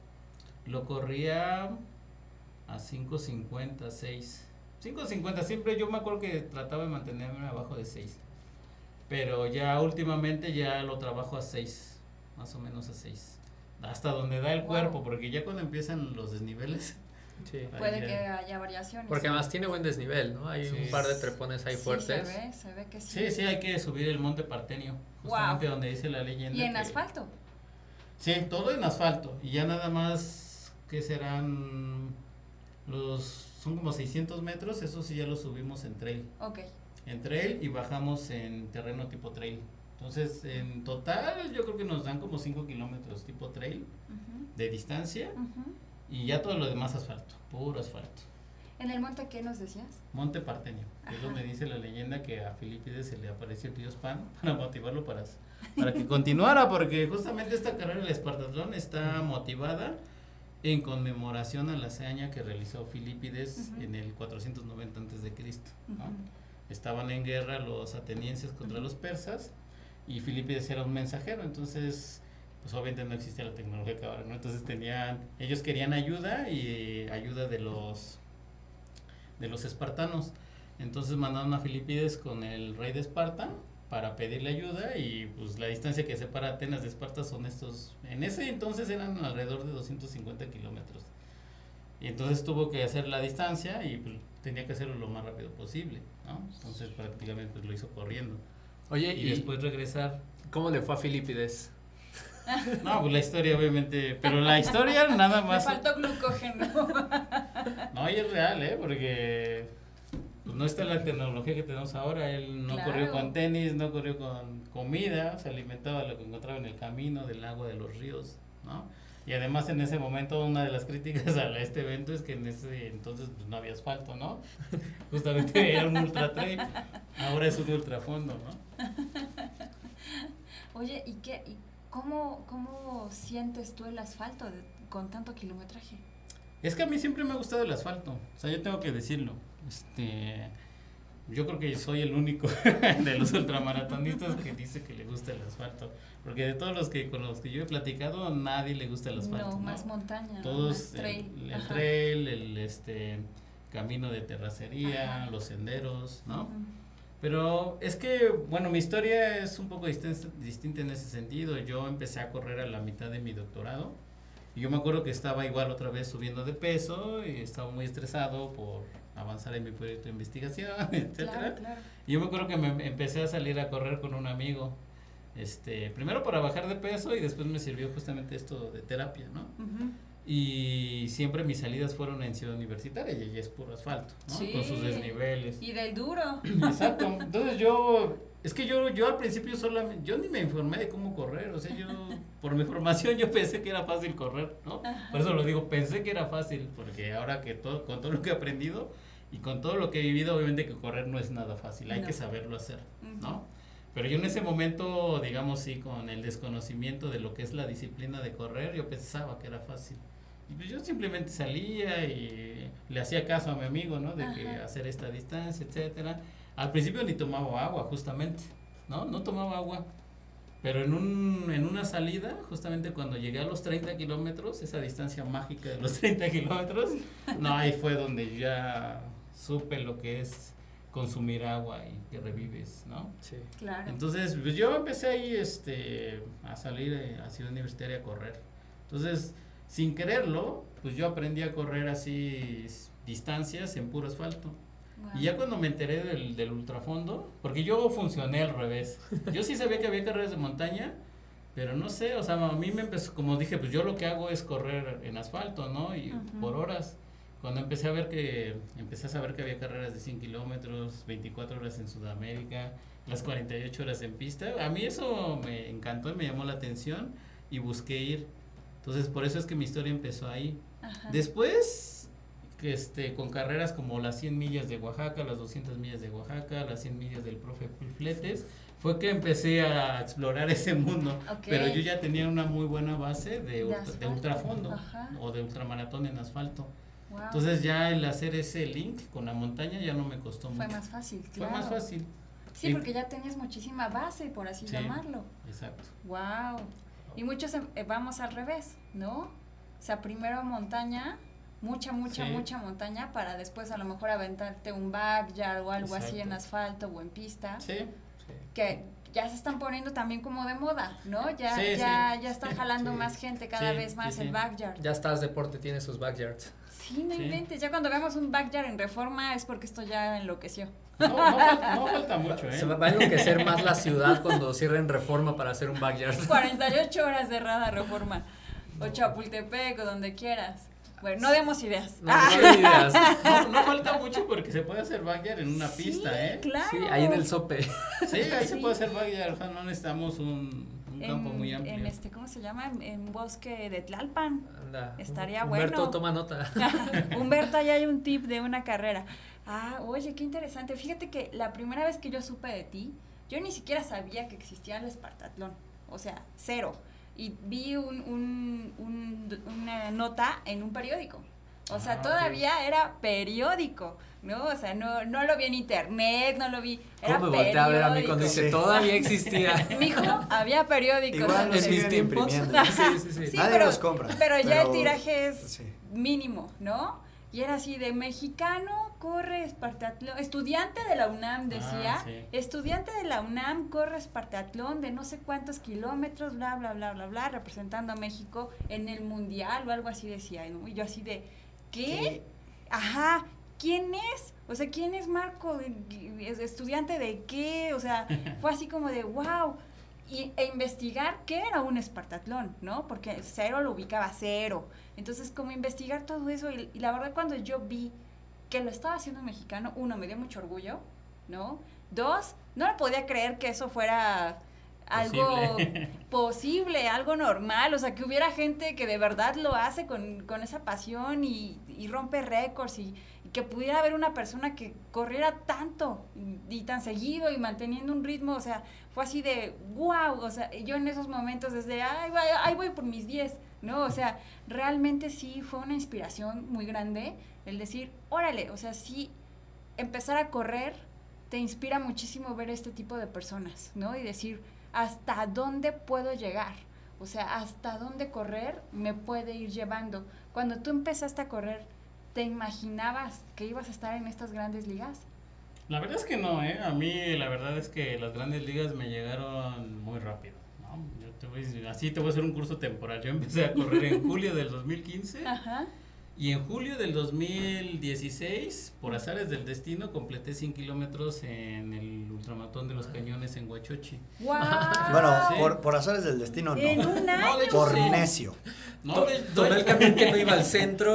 lo corría a cinco cincuenta, seis. cinco cincuenta, siempre yo me acuerdo que trataba de mantenerme abajo de seis. Pero ya últimamente ya lo trabajo a seis, más o menos a seis. Hasta donde da el Wow. cuerpo, porque ya cuando empiezan los desniveles. Sí. ahí Puede ya- que haya variaciones. Porque además tiene buen desnivel, ¿no? Hay Sí. un par de trepones ahí Sí, fuertes. se ve, se ve que sí. Sí, sí, hay que subir el monte Partenio, justamente donde dice la leyenda. Y en que- asfalto. Sí, todo en asfalto. Y ya nada más que serán los, son como seiscientos metros, eso sí ya lo subimos en trail. Ok. En trail y bajamos en terreno tipo trail. Entonces, en total yo creo que nos dan como cinco kilómetros tipo trail Ujú, de distancia ujú. y ya todo lo demás asfalto, puro asfalto. ¿En el monte qué nos decías? Monte Partenio, que es Ajá. donde dice la leyenda que a Filipides se le apareció el dios Pan para motivarlo para, para que continuara, porque justamente esta carrera del Espartatlón está motivada en conmemoración a la hazaña que realizó Filipides Ujú. en el cuatrocientos noventa antes de Cristo, ¿no? Ujú. Estaban en guerra los atenienses contra Ujú. los persas y Filipides era un mensajero, entonces pues obviamente no existía la tecnología que ahora, ¿no? Entonces tenían, ellos querían ayuda y ayuda de los de los espartanos. Entonces mandaron a Filipides con el rey de Esparta para pedirle ayuda y pues la distancia que separa Atenas de Esparta son estos, en ese entonces eran alrededor de doscientos cincuenta kilómetros. Y entonces tuvo que hacer la distancia y pues, tenía que hacerlo lo más rápido posible, ¿no? Entonces prácticamente pues, lo hizo corriendo. Oye, Y, ¿y, después regresar. cómo le fue a Filipides? No, pues la historia obviamente, pero la historia nada Me más. faltó glucógeno. No, y es real, ¿eh? Porque pues, no está la tecnología que tenemos ahora. Él no Claro. corrió con tenis, no corrió con comida, se alimentaba de lo que encontraba en el camino, del agua de los ríos, ¿no? Y además en ese momento una de las críticas a este evento es que en ese entonces pues, no había asfalto, ¿no? Justamente era un ultra trail, ahora es un ultrafondo, ¿no? Oye, ¿y qué? Y cómo, ¿Cómo sientes tú el asfalto de- con tanto kilometraje? Es que a mí siempre me ha gustado el asfalto, o sea, yo tengo que decirlo. Este, yo creo que soy el único de los ultramaratonistas que dice que le gusta el asfalto, porque de todos los que con los que yo he platicado, a nadie le gusta el asfalto, No, ¿no? más montaña, ¿no? Todos Más trail. el, el Ajá. trail, el este camino de terracería, Ajá. los senderos, ¿no? Ujú. Pero es que, bueno, mi historia es un poco distinta, distinta en ese sentido. Yo empecé a correr a la mitad de mi doctorado y yo me acuerdo que estaba igual otra vez subiendo de peso y estaba muy estresado por avanzar en mi proyecto de investigación, etcétera. Claro, claro. Y yo me acuerdo que me empecé a salir a correr con un amigo, este, primero para bajar de peso y después me sirvió justamente esto de terapia, ¿no? Ujú. Y siempre mis salidas fueron en Ciudad Universitaria y allí es puro asfalto, ¿no? Sí. Con sus desniveles. Y del duro. Exacto. Entonces yo, es que yo, yo al principio solamente, yo ni me informé de cómo correr, o sea, yo, por mi formación yo pensé que era fácil correr, ¿no? Por eso lo digo, pensé que era fácil, porque ahora que todo, con todo lo que he aprendido y con todo lo que he vivido, obviamente que correr no es nada fácil, hay No. que saberlo hacer, ¿no? Pero yo en ese momento, digamos, sí, con el desconocimiento de lo que es la disciplina de correr, yo pensaba que era fácil. Y pues yo simplemente salía y le hacía caso a mi amigo, ¿no? De que Ajá. hacer esta distancia, etcétera. Al principio ni tomaba agua, justamente, ¿no? No tomaba agua. Pero en, un, en una salida, justamente cuando llegué a los treinta kilómetros, esa distancia mágica de los treinta kilómetros, no, ahí fue donde ya supe lo que es consumir agua y que revives, ¿no? Sí. Claro. Entonces, pues yo empecé ahí este, a salir eh, a Ciudad Universitaria a correr. Entonces, sin quererlo, pues yo aprendí a correr así s- distancias en puro asfalto. Wow. Y ya cuando me enteré del, del ultrafondo, porque yo funcioné al revés. Yo sí sabía que había carreras de montaña, pero no sé, o sea, a mí me empezó, como dije, pues yo lo que hago es correr en asfalto, ¿no? Y Ujú. por horas. Cuando empecé a ver que, empecé a saber que había carreras de cien kilómetros, veinticuatro horas en Sudamérica, las cuarenta y ocho horas en pista, a mí eso me encantó y me llamó la atención y busqué ir. Entonces, por eso es que mi historia empezó ahí. Ajá. Después, que este, con carreras como las cien millas de Oaxaca, las doscientas millas de Oaxaca, las cien millas del profe Fletes, fue que empecé a explorar ese mundo. Ok. Pero yo ya tenía una muy buena base de, De ultra- de asfalto. ultrafondo Ajá. o de ultramaratón en asfalto. Wow. Entonces ya el hacer ese link con la montaña ya no me costó fue mucho. más fácil, Fue claro. más fácil. Sí, Y- porque ya tenías muchísima base, por así Sí. llamarlo. Exacto. Wow. Y muchos em- eh, vamos al revés, ¿no? O sea, primero montaña, mucha, mucha, Sí. mucha montaña para después a lo mejor aventarte un backyard o algo así Exacto. en asfalto o en pista, Sí. que ya se están poniendo también como de moda, ¿no? Ya, Sí, ya, sí. ya está jalando Sí. más gente cada Sí, vez más sí, el sí. backyard. Ya Stars Deporte tiene sus backyards. Sí, no Sí. inventes. Ya cuando veamos un backyard en Reforma es porque esto ya enloqueció. No, no, falta, no falta mucho, ¿eh? Se va va a enloquecer más la ciudad cuando cierren Reforma para hacer un backyard. cuarenta y ocho horas cerrada Reforma. O Chapultepec o donde quieras. Bueno, no demos ideas. No, no hay ideas. No, no falta mucho porque se puede hacer backyard en una Sí, pista, ¿eh? Claro. Sí, ahí en el sope. Sí, ahí se Sí. puede hacer backyard, o sea, no necesitamos un, un campo en, muy amplio. en este, ¿cómo se llama? En, en Bosque de Tlalpan. Anda. Estaría Humberto, bueno. toma nota. Humberto, ahí hay un tip de una carrera. Ah, oye, qué interesante. Fíjate que la primera vez que yo supe de ti, yo ni siquiera sabía que existía el Espartatlón. O sea, cero. Y vi un, un, un- una nota en un periódico. O sea, Ah, ok. todavía era periódico, ¿no? O sea, no, no lo vi en internet, no lo vi. Era ¿Cómo me voltea a ver a mí cuando periódico. dice Sí. todavía existía? Mijo, había periódicos. Igual lo antes. en mis siguen tiempos. imprimiendo. Sí, sí, sí. Sí, Nadie pero, los compra. pero ya el pero- tiraje es sí. mínimo, ¿no? Y era así de mexicano, corre Espartatlón, estudiante de la UNAM decía, Ah, sí. estudiante de la UNAM corre Espartatlón de no sé cuántos kilómetros, bla, bla, bla, bla, bla, representando a México en el mundial o algo así decía, ¿no? Y yo así de, ¿qué? ¿Qué? Ajá, ¿quién es? O sea, ¿quién es Marco? ¿Es estudiante de qué? O sea, fue así como de, wow. Y, e investigar qué era un espartatlón, ¿no? Porque cero lo ubicaba cero. Entonces, como investigar todo eso, y, y la verdad cuando yo vi que lo estaba haciendo un mexicano, uno, me dio mucho orgullo, ¿no? Dos, no le podía creer que eso fuera algo Posible. posible, algo normal, o sea, que hubiera gente que de verdad lo hace con, con esa pasión y, y rompe récords y, y que pudiera haber una persona que corriera tanto y, y tan seguido y manteniendo un ritmo, o sea, fue así de wow, o sea, yo en esos momentos desde, ay, voy, ahí voy por mis diez, ¿no? O sea, realmente sí fue una inspiración muy grande el decir, órale, o sea, sí, empezar a correr te inspira muchísimo ver este tipo de personas, ¿no? Y decir, ¿hasta dónde puedo llegar? O sea, ¿hasta dónde correr me puede ir llevando? Cuando tú empezaste a correr, ¿te imaginabas que ibas a estar en estas grandes ligas? La verdad es que no, ¿eh? A mí la verdad es que las grandes ligas me llegaron muy rápido, ¿no? Yo te voy a decir, así te voy a hacer un curso temporal. Yo empecé a correr en julio del dos mil quince Ajá. y en julio del dos mil dieciséis, por azares del destino, completé cien kilómetros en el ultramaratón de los Cañones en Huachochi. ¡Wow! Bueno, Sí. por, por azares del destino no. En un No, año. de hecho, Por sí. necio. No, de, Tomé el camión que no iba al centro.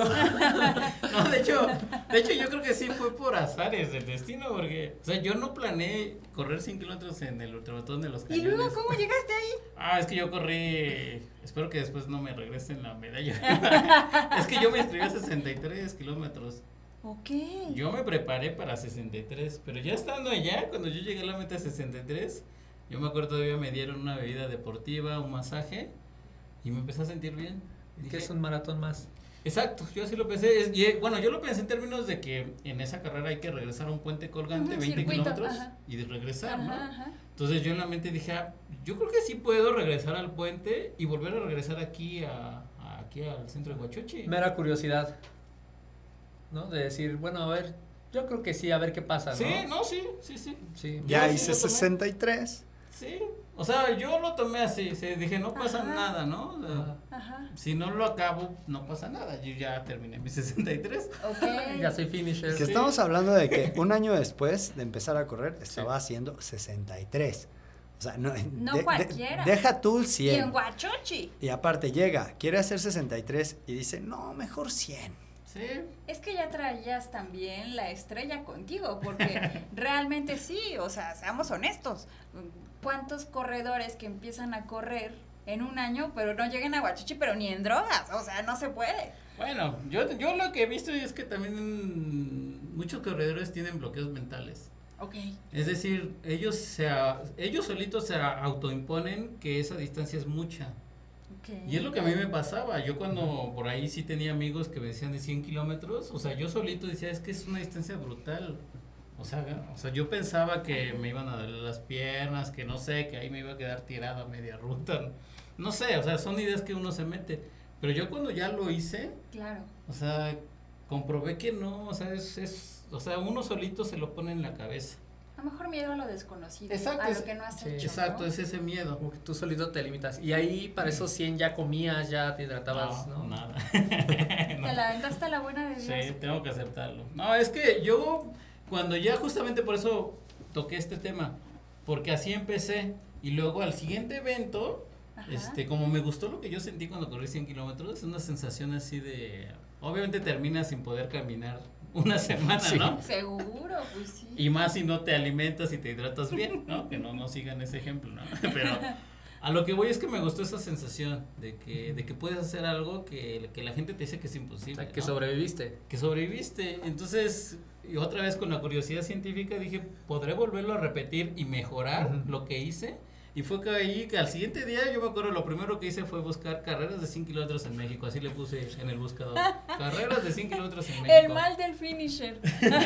no, de hecho, de hecho yo creo que sí fue por azares del destino, porque, o sea, yo no planeé correr cien kilómetros en el ultramatón de los ¿Y cañones. luego cómo llegaste ahí? Ah, es que yo corrí, espero que después no me regresen la medalla. Es que yo me inscribí a sesenta y tres kilómetros. Ok. Yo me preparé para sesenta y tres, pero ya estando allá, cuando yo llegué a la meta de sesenta y tres, yo me acuerdo todavía me dieron una bebida deportiva, un masaje, y me empecé a sentir bien. Y ¿Qué dije, es un maratón más? exacto, yo así lo pensé. Es- y, eh, bueno, yo lo pensé en términos de que en esa carrera hay que regresar a un puente colgante, Ujú, veinte circuito, kilómetros, ajá. y de regresar, ¿no? Ajá, ajá. Entonces yo en la mente dije, ah, yo creo que sí puedo regresar al puente y volver a regresar aquí a, a- aquí al centro de Huachochi. Mera curiosidad, ¿no? De decir, bueno, a ver, yo creo que sí, a ver qué pasa, ¿no? Sí, no, sí, sí, sí. Sí. Ya Yo sí hice lo tomé. sesenta y tres. Sí, o sea, yo lo tomé así, sí, dije, no pasa Ajá. nada, ¿no? O sea, Ajá. Ajá. si no lo acabo, no pasa nada, yo ya terminé mis sesenta y tres. Ok. Ya soy finisher. Que Sí. estamos hablando de que un año después de empezar a correr estaba haciendo sesenta y tres. O sea, no, No cualquiera. deja tú el Y cien. en Huachochi. Y aparte llega, quiere hacer sesenta y tres y dice, no, mejor cien. Sí, Es que ya traías también la estrella contigo, porque realmente sí, o sea, seamos honestos. ¿Cuántos corredores que empiezan a correr en un año, pero no llegan a Huachochi, pero ni en drogas? O sea, no se puede. bueno, yo, yo lo que he visto es que también muchos corredores tienen bloqueos mentales. Ok. Es decir, ellos, se, a- ellos solitos se autoimponen que esa distancia es mucha. Okay. Y es lo que a mí me pasaba. Yo cuando por ahí sí tenía amigos que me decían de cien kilómetros, o sea, yo solito decía, es que es una distancia brutal. O sea, o sea, yo pensaba que me iban a doler las piernas, que no sé, que ahí me iba a quedar tirado a media ruta. No sé, o sea, son ideas que uno se mete. Pero yo cuando ya lo hice, Claro. o sea, comprobé que no, o sea, es, es, o sea, uno solito se lo pone en la cabeza. A lo mejor miedo a lo desconocido, Exacto, a es- lo que no has sí, hecho, Exacto, ¿no? es ese miedo. Como que tú solito te limitas. Y ahí para esos cien ya comías, ya te hidratabas, ¿no? No, nada. Te la aventaste a la buena de Dios. Sí, tengo que aceptarlo. No, es que yo, cuando ya justamente por eso toqué este tema, porque así empecé, y luego al siguiente evento, Ajá. este, como me gustó lo que yo sentí cuando corrí cien kilómetros, es una sensación así de, obviamente terminas sin poder caminar una semana, Sí. ¿no? Seguro, pues sí. Y más si no te alimentas y te hidratas bien, ¿no? Que no, no sigan ese ejemplo, ¿no? Pero a lo que voy es que me gustó esa sensación de que, de que puedes hacer algo que, que la gente te dice que es O imposible, sea, que ¿no? sobreviviste. Que sobreviviste. Entonces, y otra vez con la curiosidad científica dije, ¿podré volverlo a repetir y mejorar Ujú. lo que hice? Y fue que ahí, que al siguiente día, yo me acuerdo, lo primero que hice fue buscar carreras de cien kilómetros en México. Así le puse en el buscador. Carreras de cien kilómetros en México. El mal del finisher.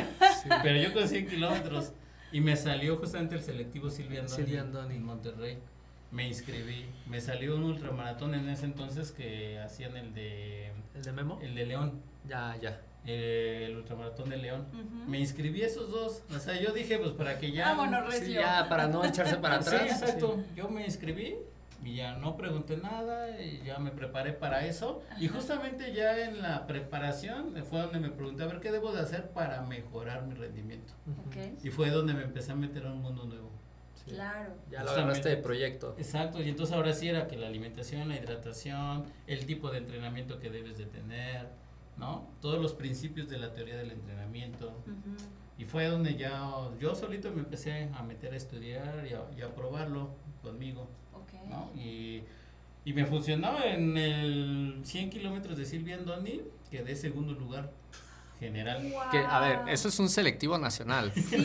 Pero yo con cien kilómetros. Y me salió justamente el selectivo Silvia Andoni, Silvia Andoni. en Monterrey. Me inscribí. Me salió un ultramaratón en ese entonces que hacían el de, ¿El de Memo? el de León. Ya, ya. eh, el ultramaratón de León. Ujú. Me inscribí a esos dos. O sea, yo dije, pues para que ya. Vámonos, Sí, recio. ya, para no echarse para Sí, atrás. exacto. Yo me inscribí y ya no pregunté nada y ya me preparé para eso. Y Ajá. justamente ya en la preparación fue donde me pregunté a ver qué debo de hacer para mejorar mi rendimiento. Ujú. Ok. Y fue donde me empecé a meter a un mundo nuevo. Sí. Claro. Ya lo Justamente. agarraste de proyecto. Exacto, y entonces ahora sí era que la alimentación, la hidratación, el tipo de entrenamiento que debes de tener, ¿no? Todos los principios de la teoría del entrenamiento. Ujú. Y fue donde ya yo solito me empecé a meter a estudiar y a, y a probarlo conmigo, Ok. ¿no? Y, y me funcionó en el cien kilómetros de Silvia Andoni, quedé segundo lugar general. Guau. Que, a ver, eso es un selectivo nacional. Sí,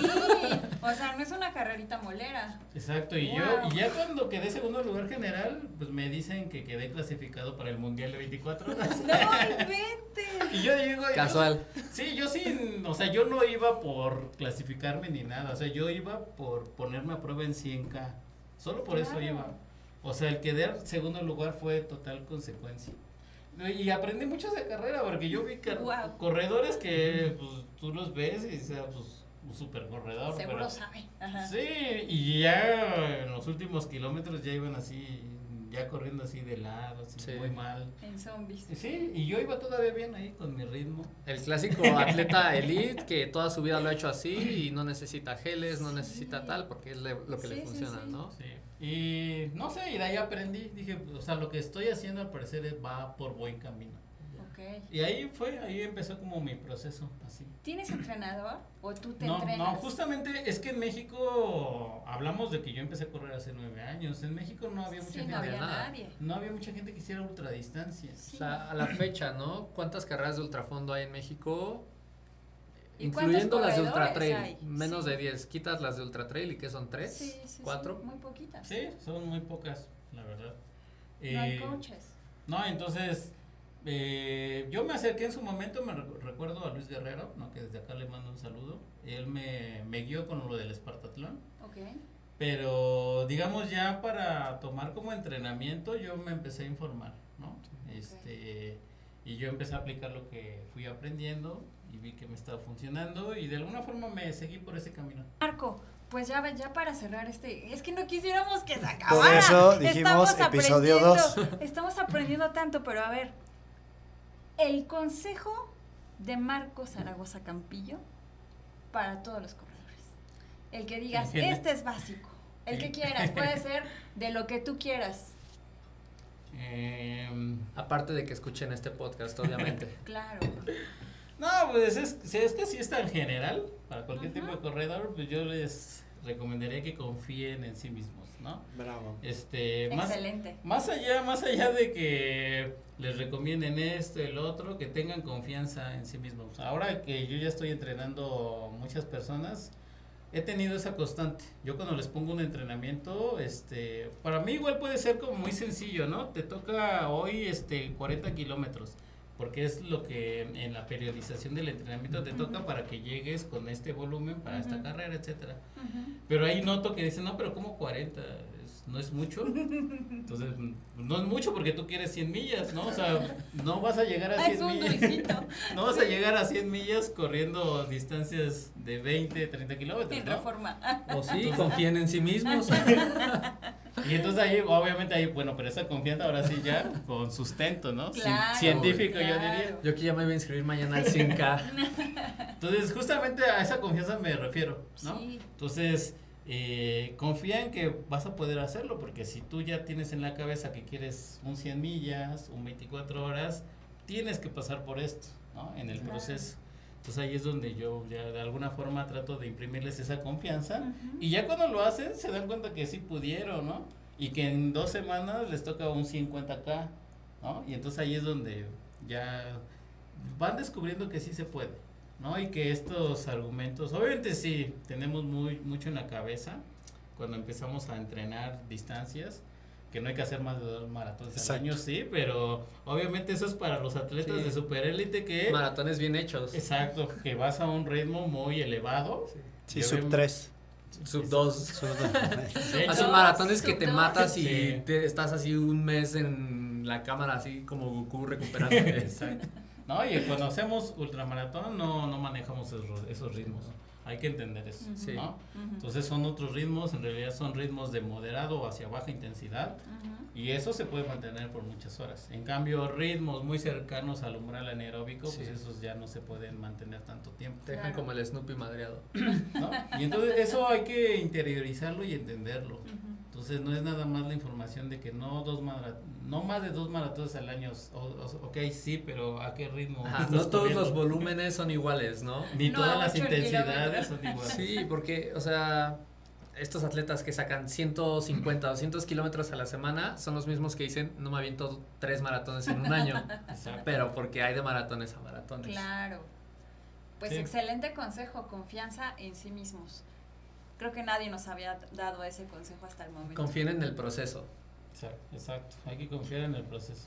o sea, no es una carrerita molera. Exacto, y Wow. yo, y ya cuando quedé segundo lugar general, pues me dicen que quedé clasificado para el Mundial de veinticuatro horas. No inventes. Y yo digo, yo- Casual. sí, yo sí, o sea, yo no iba por clasificarme ni nada, o sea, yo iba por ponerme a prueba en cien K, solo por eso Claro. iba. O sea, el quedar segundo lugar fue total consecuencia. Y aprendí mucho de carrera, porque yo vi car- Wow. corredores que pues, tú los ves y sea, pues, un super corredor. Seguro pero- sabe. Ajá. Sí, y ya en los últimos kilómetros ya iban así, ya corriendo así de lado, así Sí. muy mal. En zombies. Sí, y yo iba todavía bien ahí con mi ritmo. El clásico atleta elite que toda su vida lo ha hecho así y no necesita geles, no necesita tal porque es le- lo que Sí, le sí, funciona, sí. ¿no? Sí. Y no sé, y de ahí aprendí, dije, o sea, lo que estoy haciendo al parecer es- va por buen camino. Ok. Y ahí fue, ahí empezó como mi proceso, así. ¿Tienes entrenador o tú te No, entrenas? no, justamente es que en México, hablamos de que yo empecé a correr hace nueve años, en México no había mucha Sí, gente, no había nada. nadie. no había mucha gente que hiciera ultradistancias. Sí. O sea, a la fecha, ¿no? ¿Cuántas carreras de ultrafondo hay en México? ¿Y Incluyendo cuántos las de corredores ultra trail, hay? menos Sí. de diez. Quitas las de ultra trail y ¿qué son? ¿Tres? Sí, sí, sí, ¿Cuatro? muy poquitas. Sí, son muy pocas, la verdad. No hay Eh, coaches. No, entonces, eh, yo me acerqué en su momento, me recu- recuerdo a Luis Guerrero, ¿no? Que desde acá le mando un saludo. Él me, me guió con lo del Espartatlón, Ok. pero digamos ya para tomar como entrenamiento yo me empecé a informar, ¿no? Este, y yo empecé a aplicar lo que fui aprendiendo y vi que me estaba funcionando y de alguna forma me seguí por ese camino. Marco, pues ya, ya para cerrar este, es que no quisiéramos que se acabara. eso dijimos Estamos episodio aprendiendo- dos. Estamos aprendiendo tanto, pero a ver, el consejo de Marco Zaragoza Campillo para todos los corredores. El que digas, Entiendo. este es básico. El que quieras, puede ser de lo que tú quieras. Eh, Aparte de que escuchen este podcast, obviamente. Claro. No, pues es, si es que si es tan general, para cualquier Ajá. tipo de corredor, pues yo les recomendaría que confíen en sí mismos, ¿no? Bravo. Este, más, Excelente. más allá, más allá de que les recomienden esto, el otro, que tengan confianza en sí mismos. Ahora que yo ya estoy entrenando muchas personas, he tenido esa constante. Yo cuando les pongo un entrenamiento, este, para mí igual puede ser como muy sencillo, ¿no? Te toca hoy, este, cuarenta kilómetros, porque es lo que en, en la periodización del entrenamiento te toca para que llegues con este volumen para esta Ujú. carrera, etcétera. Ujú. Pero ahí noto que dicen, no, pero como cuarenta, es- no es mucho. Entonces, no es mucho porque tú quieres cien millas, ¿no? O sea, no vas a llegar a Ah, es cien un millas. dulcito. No vas a llegar a cien millas corriendo distancias de veinte, treinta kilómetros, En ¿no? reforma. O sí, confíen en sí mismos. Y entonces ahí, obviamente ahí, bueno, pero esa confianza ahora sí ya con sustento, ¿no? Cien- Claro, científico yo claro. diría. Yo aquí ya me voy a inscribir mañana al cien K. Entonces, justamente a esa confianza me refiero, ¿no? Sí. Entonces, eh, confía en que vas a poder hacerlo, porque si tú ya tienes en la cabeza que quieres un cien millas, un veinticuatro horas, tienes que pasar por esto, ¿no? En el Claro. proceso. Entonces ahí es donde yo ya de alguna forma trato de imprimirles esa confianza Ujú. y ya cuando lo hacen se dan cuenta que sí pudieron, ¿no? Y que en dos semanas les toca un cincuenta K, ¿no? Y entonces ahí es donde ya van descubriendo que sí se puede, ¿no? Y que estos argumentos, obviamente sí, tenemos muy mucho en la cabeza cuando empezamos a entrenar distancias, que no hay que hacer más de dos maratones al Exacto. año, sí, pero obviamente eso es para los atletas Sí. de superélite que... Maratones bien hechos. Exacto, que vas a un ritmo muy elevado. Sí, Yo sub veo- tres. Sub dos. De Así hecho, maratones que sub te dos. matas y Sí. te estás así un mes en la cámara así como Goku recuperándote. Exacto. No, y cuando hacemos ultramaratón no, no manejamos esos, esos ritmos. Hay que entender eso, Ujú. Sí. ¿no? Ujú. Entonces son otros ritmos, en realidad son ritmos de moderado hacia baja intensidad Ujú. y eso se puede mantener por muchas horas. En cambio, ritmos muy cercanos al umbral anaeróbico, pues Sí. esos ya no se pueden mantener tanto tiempo, Te dejan Claro. como el Snoopy madreado. ¿no? Y entonces eso hay que interiorizarlo y entenderlo. Ujú. Entonces no es nada más la información de que no dos mara- no más de dos maratones al año, o, o- ok, sí, pero ¿a qué ritmo? Ajá, estás no todos corriendo? los volúmenes son iguales, ¿no? Ni No, todas las ocho intensidades kilómetros. son iguales. Sí, porque, o sea, estos atletas que sacan ciento cincuenta, doscientos kilómetros a la semana son los mismos que dicen, no me aviento tres maratones en un año. Exacto. Pero porque hay de maratones a maratones. Claro. Pues Sí. excelente consejo, confianza en sí mismos. Creo que nadie nos había dado ese consejo hasta el momento. Confíen en el proceso. Exacto, exacto. Hay que confiar en el proceso.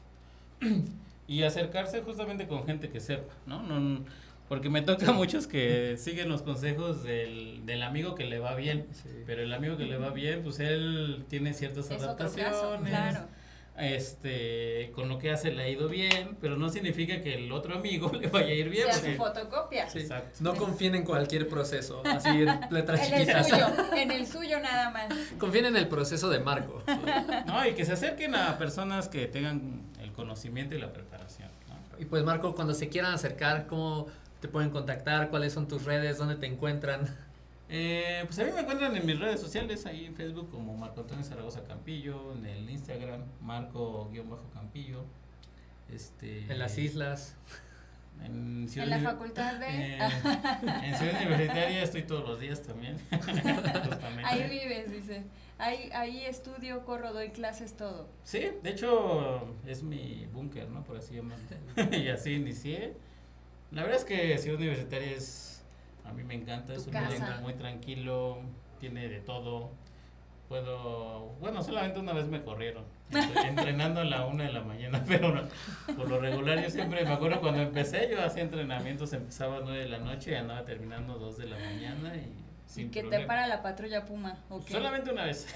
Y acercarse justamente con gente que sepa, ¿no? No, porque me toca muchos que siguen los consejos del, del amigo que le va bien, Sí. pero el amigo que le va bien, pues él tiene ciertas Es otro adaptaciones. caso, claro. Este, con lo que hace le ha ido bien, pero no significa que el otro amigo le vaya a ir bien. Sea porque- su fotocopia. Sí. Exacto. No confíen en cualquier proceso, así en letras En el chiquitas. suyo, en el suyo nada más. Confíen en el proceso de Marco. No, y que se acerquen a personas que tengan el conocimiento y la preparación, ¿no? Y pues Marco, cuando se quieran acercar, ¿cómo te pueden contactar? ¿Cuáles son tus redes? ¿Dónde te encuentran? Eh, pues a mí me encuentran en mis redes sociales, ahí en Facebook como Marco Antonio Zaragoza Campillo, en el Instagram Marco-Campillo. Este, En las islas. En, en la facultad de... Eh, en Ciudad Universitaria estoy todos los días también. Ahí vives, dice. Ahí, ahí estudio, corro, doy clases, todo. Sí, de hecho es mi búnker, ¿no? Por así llamarlo. Y así inicié. La verdad es que Ciudad Universitaria es... A mí me encanta, Tu es un casa. lugar muy tranquilo, tiene de todo. Puedo, bueno, solamente una vez me corrieron, entre- entrenando a la una de la mañana, pero no, por lo regular yo siempre me acuerdo cuando empecé, yo hacía entrenamientos, empezaba a nueve de la noche y andaba terminando a dos de la mañana y Y sin que te problema. para la patrulla Puma, ¿ok? Solamente una vez.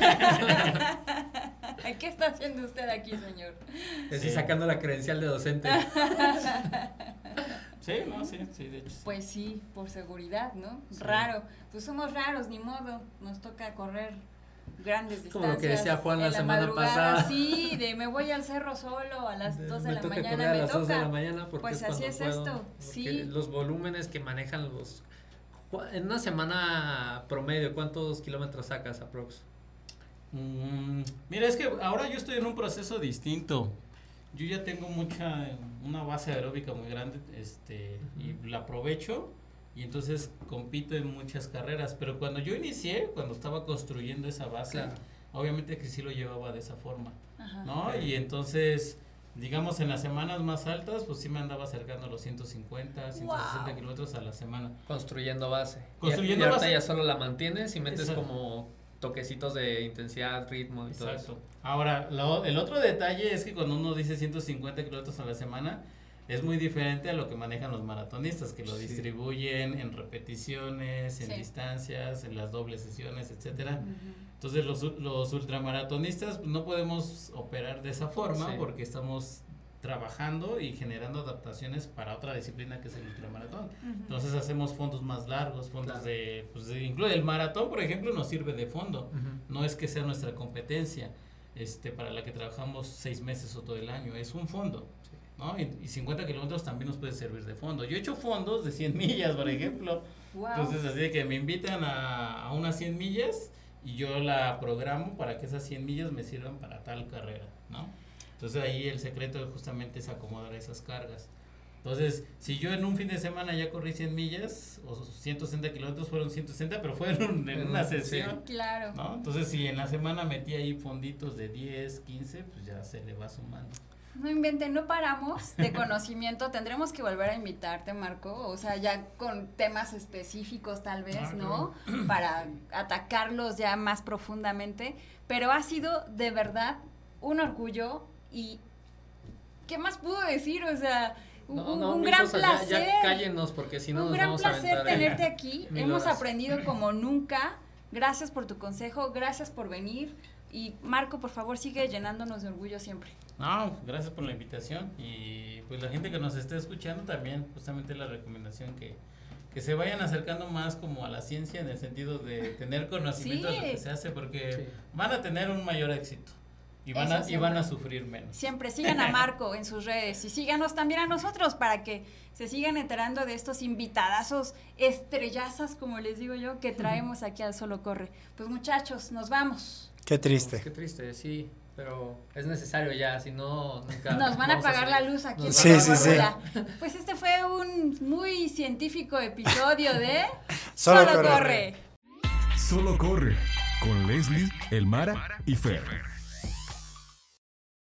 ¿Qué está haciendo usted aquí, señor? Así Sí. sacando la credencial de docente. Sí, no, sí, sí, de hecho. Sí. Pues sí, por seguridad, ¿no? Sí. Raro. Pues somos raros, ni modo. Nos toca correr grandes distancias. Como lo que decía Juan la en semana madrugada. pasada. Sí, de me voy al cerro solo a las dos de Me la toca mañana, correr a me las dos de la toca. mañana porque Pues es así cuando es puedo, esto, porque sí. los volúmenes que manejan los... En una semana promedio, ¿cuántos kilómetros sacas aprox? Mm, mira, es que ahora yo estoy en un proceso distinto. Yo ya tengo mucha, una base aeróbica muy grande, este, y la aprovecho y entonces compito en muchas carreras. Pero cuando yo inicié, cuando estaba construyendo esa base, Claro. obviamente que sí lo llevaba de esa forma, Ajá. ¿no? Ok. Y entonces, digamos, en las semanas más altas, pues sí me andaba acercando a los ciento cincuenta, ciento sesenta Wow. kilómetros a la semana. Construyendo base. Construyendo y, y ahorita base. ya solo la mantienes y metes Exacto. como toquecitos de intensidad, ritmo y todo Exacto. eso. Ahora, lo- el otro detalle es que cuando uno dice ciento cincuenta kilómetros a la semana, es muy diferente a lo que manejan los maratonistas, que lo Sí. distribuyen en repeticiones, en Sí. distancias, en las dobles sesiones, etcétera. Ujú. Entonces los, u- los ultramaratonistas pues, no podemos operar de esa forma Sí. porque estamos trabajando y generando adaptaciones para otra disciplina que es el ultramaratón. Ujú. Entonces hacemos fondos más largos, fondos Claro. de, pues de, incluye el maratón, por ejemplo, nos sirve de fondo. No es que sea nuestra competencia, este, para la que trabajamos seis meses o todo el año, es un fondo, Sí. ¿no? Y, y cincuenta kilómetros también nos puede servir de fondo. Yo he hecho fondos de cien millas, por ejemplo, Wow. entonces así de que me invitan a, a unas cien millas y yo la programo para que esas cien millas me sirvan para tal carrera, ¿no? Entonces ahí el secreto justamente es acomodar esas cargas. Entonces, si yo en un fin de semana ya corrí cien millas o ciento sesenta kilómetros, fueron ciento sesenta, pero fueron en una Sí. sesión. Claro. ¿No? Entonces, si en la semana metí ahí fonditos de diez, quince, pues ya se le va sumando. No inventen, no paramos de conocimiento. Tendremos que volver a invitarte, Marco. O sea, ya con temas específicos tal vez, Ah, ¿no? Para atacarlos ya más profundamente. Pero ha sido de verdad un orgullo y ¿qué más puedo decir? O sea, un, No, un- no, un mil gran cosas, placer. Ya, ya cállenos porque si no un nos gran vamos a placer aventar en tenerte aquí. mil Hemos horas. aprendido como nunca. Gracias por tu consejo, gracias por venir. Y Marco, por favor, sigue llenándonos de orgullo siempre. No, gracias por la invitación y pues la gente que nos esté escuchando también, justamente la recomendación que, que se vayan acercando más como a la ciencia en el sentido de tener conocimiento Sí. de lo que se hace porque Sí. van a tener un mayor éxito y van, Eso a, y siempre. van a sufrir menos. Siempre sigan a Marco en sus redes y síganos también a nosotros para que se sigan enterando de estos invitadazos estrellazas, como les digo yo, que traemos aquí al Solo Corre. Pues muchachos, nos vamos. Qué triste. Qué triste, sí. Pero es necesario ya, si no, nunca. Nos van a vamos apagar la seguir. luz aquí en Nos Sí, van a sí, sí. Fórmula. Pues este fue un muy científico episodio de Solo Solo Corre. Corre. Solo corre con Leslie, Elmara y Fer.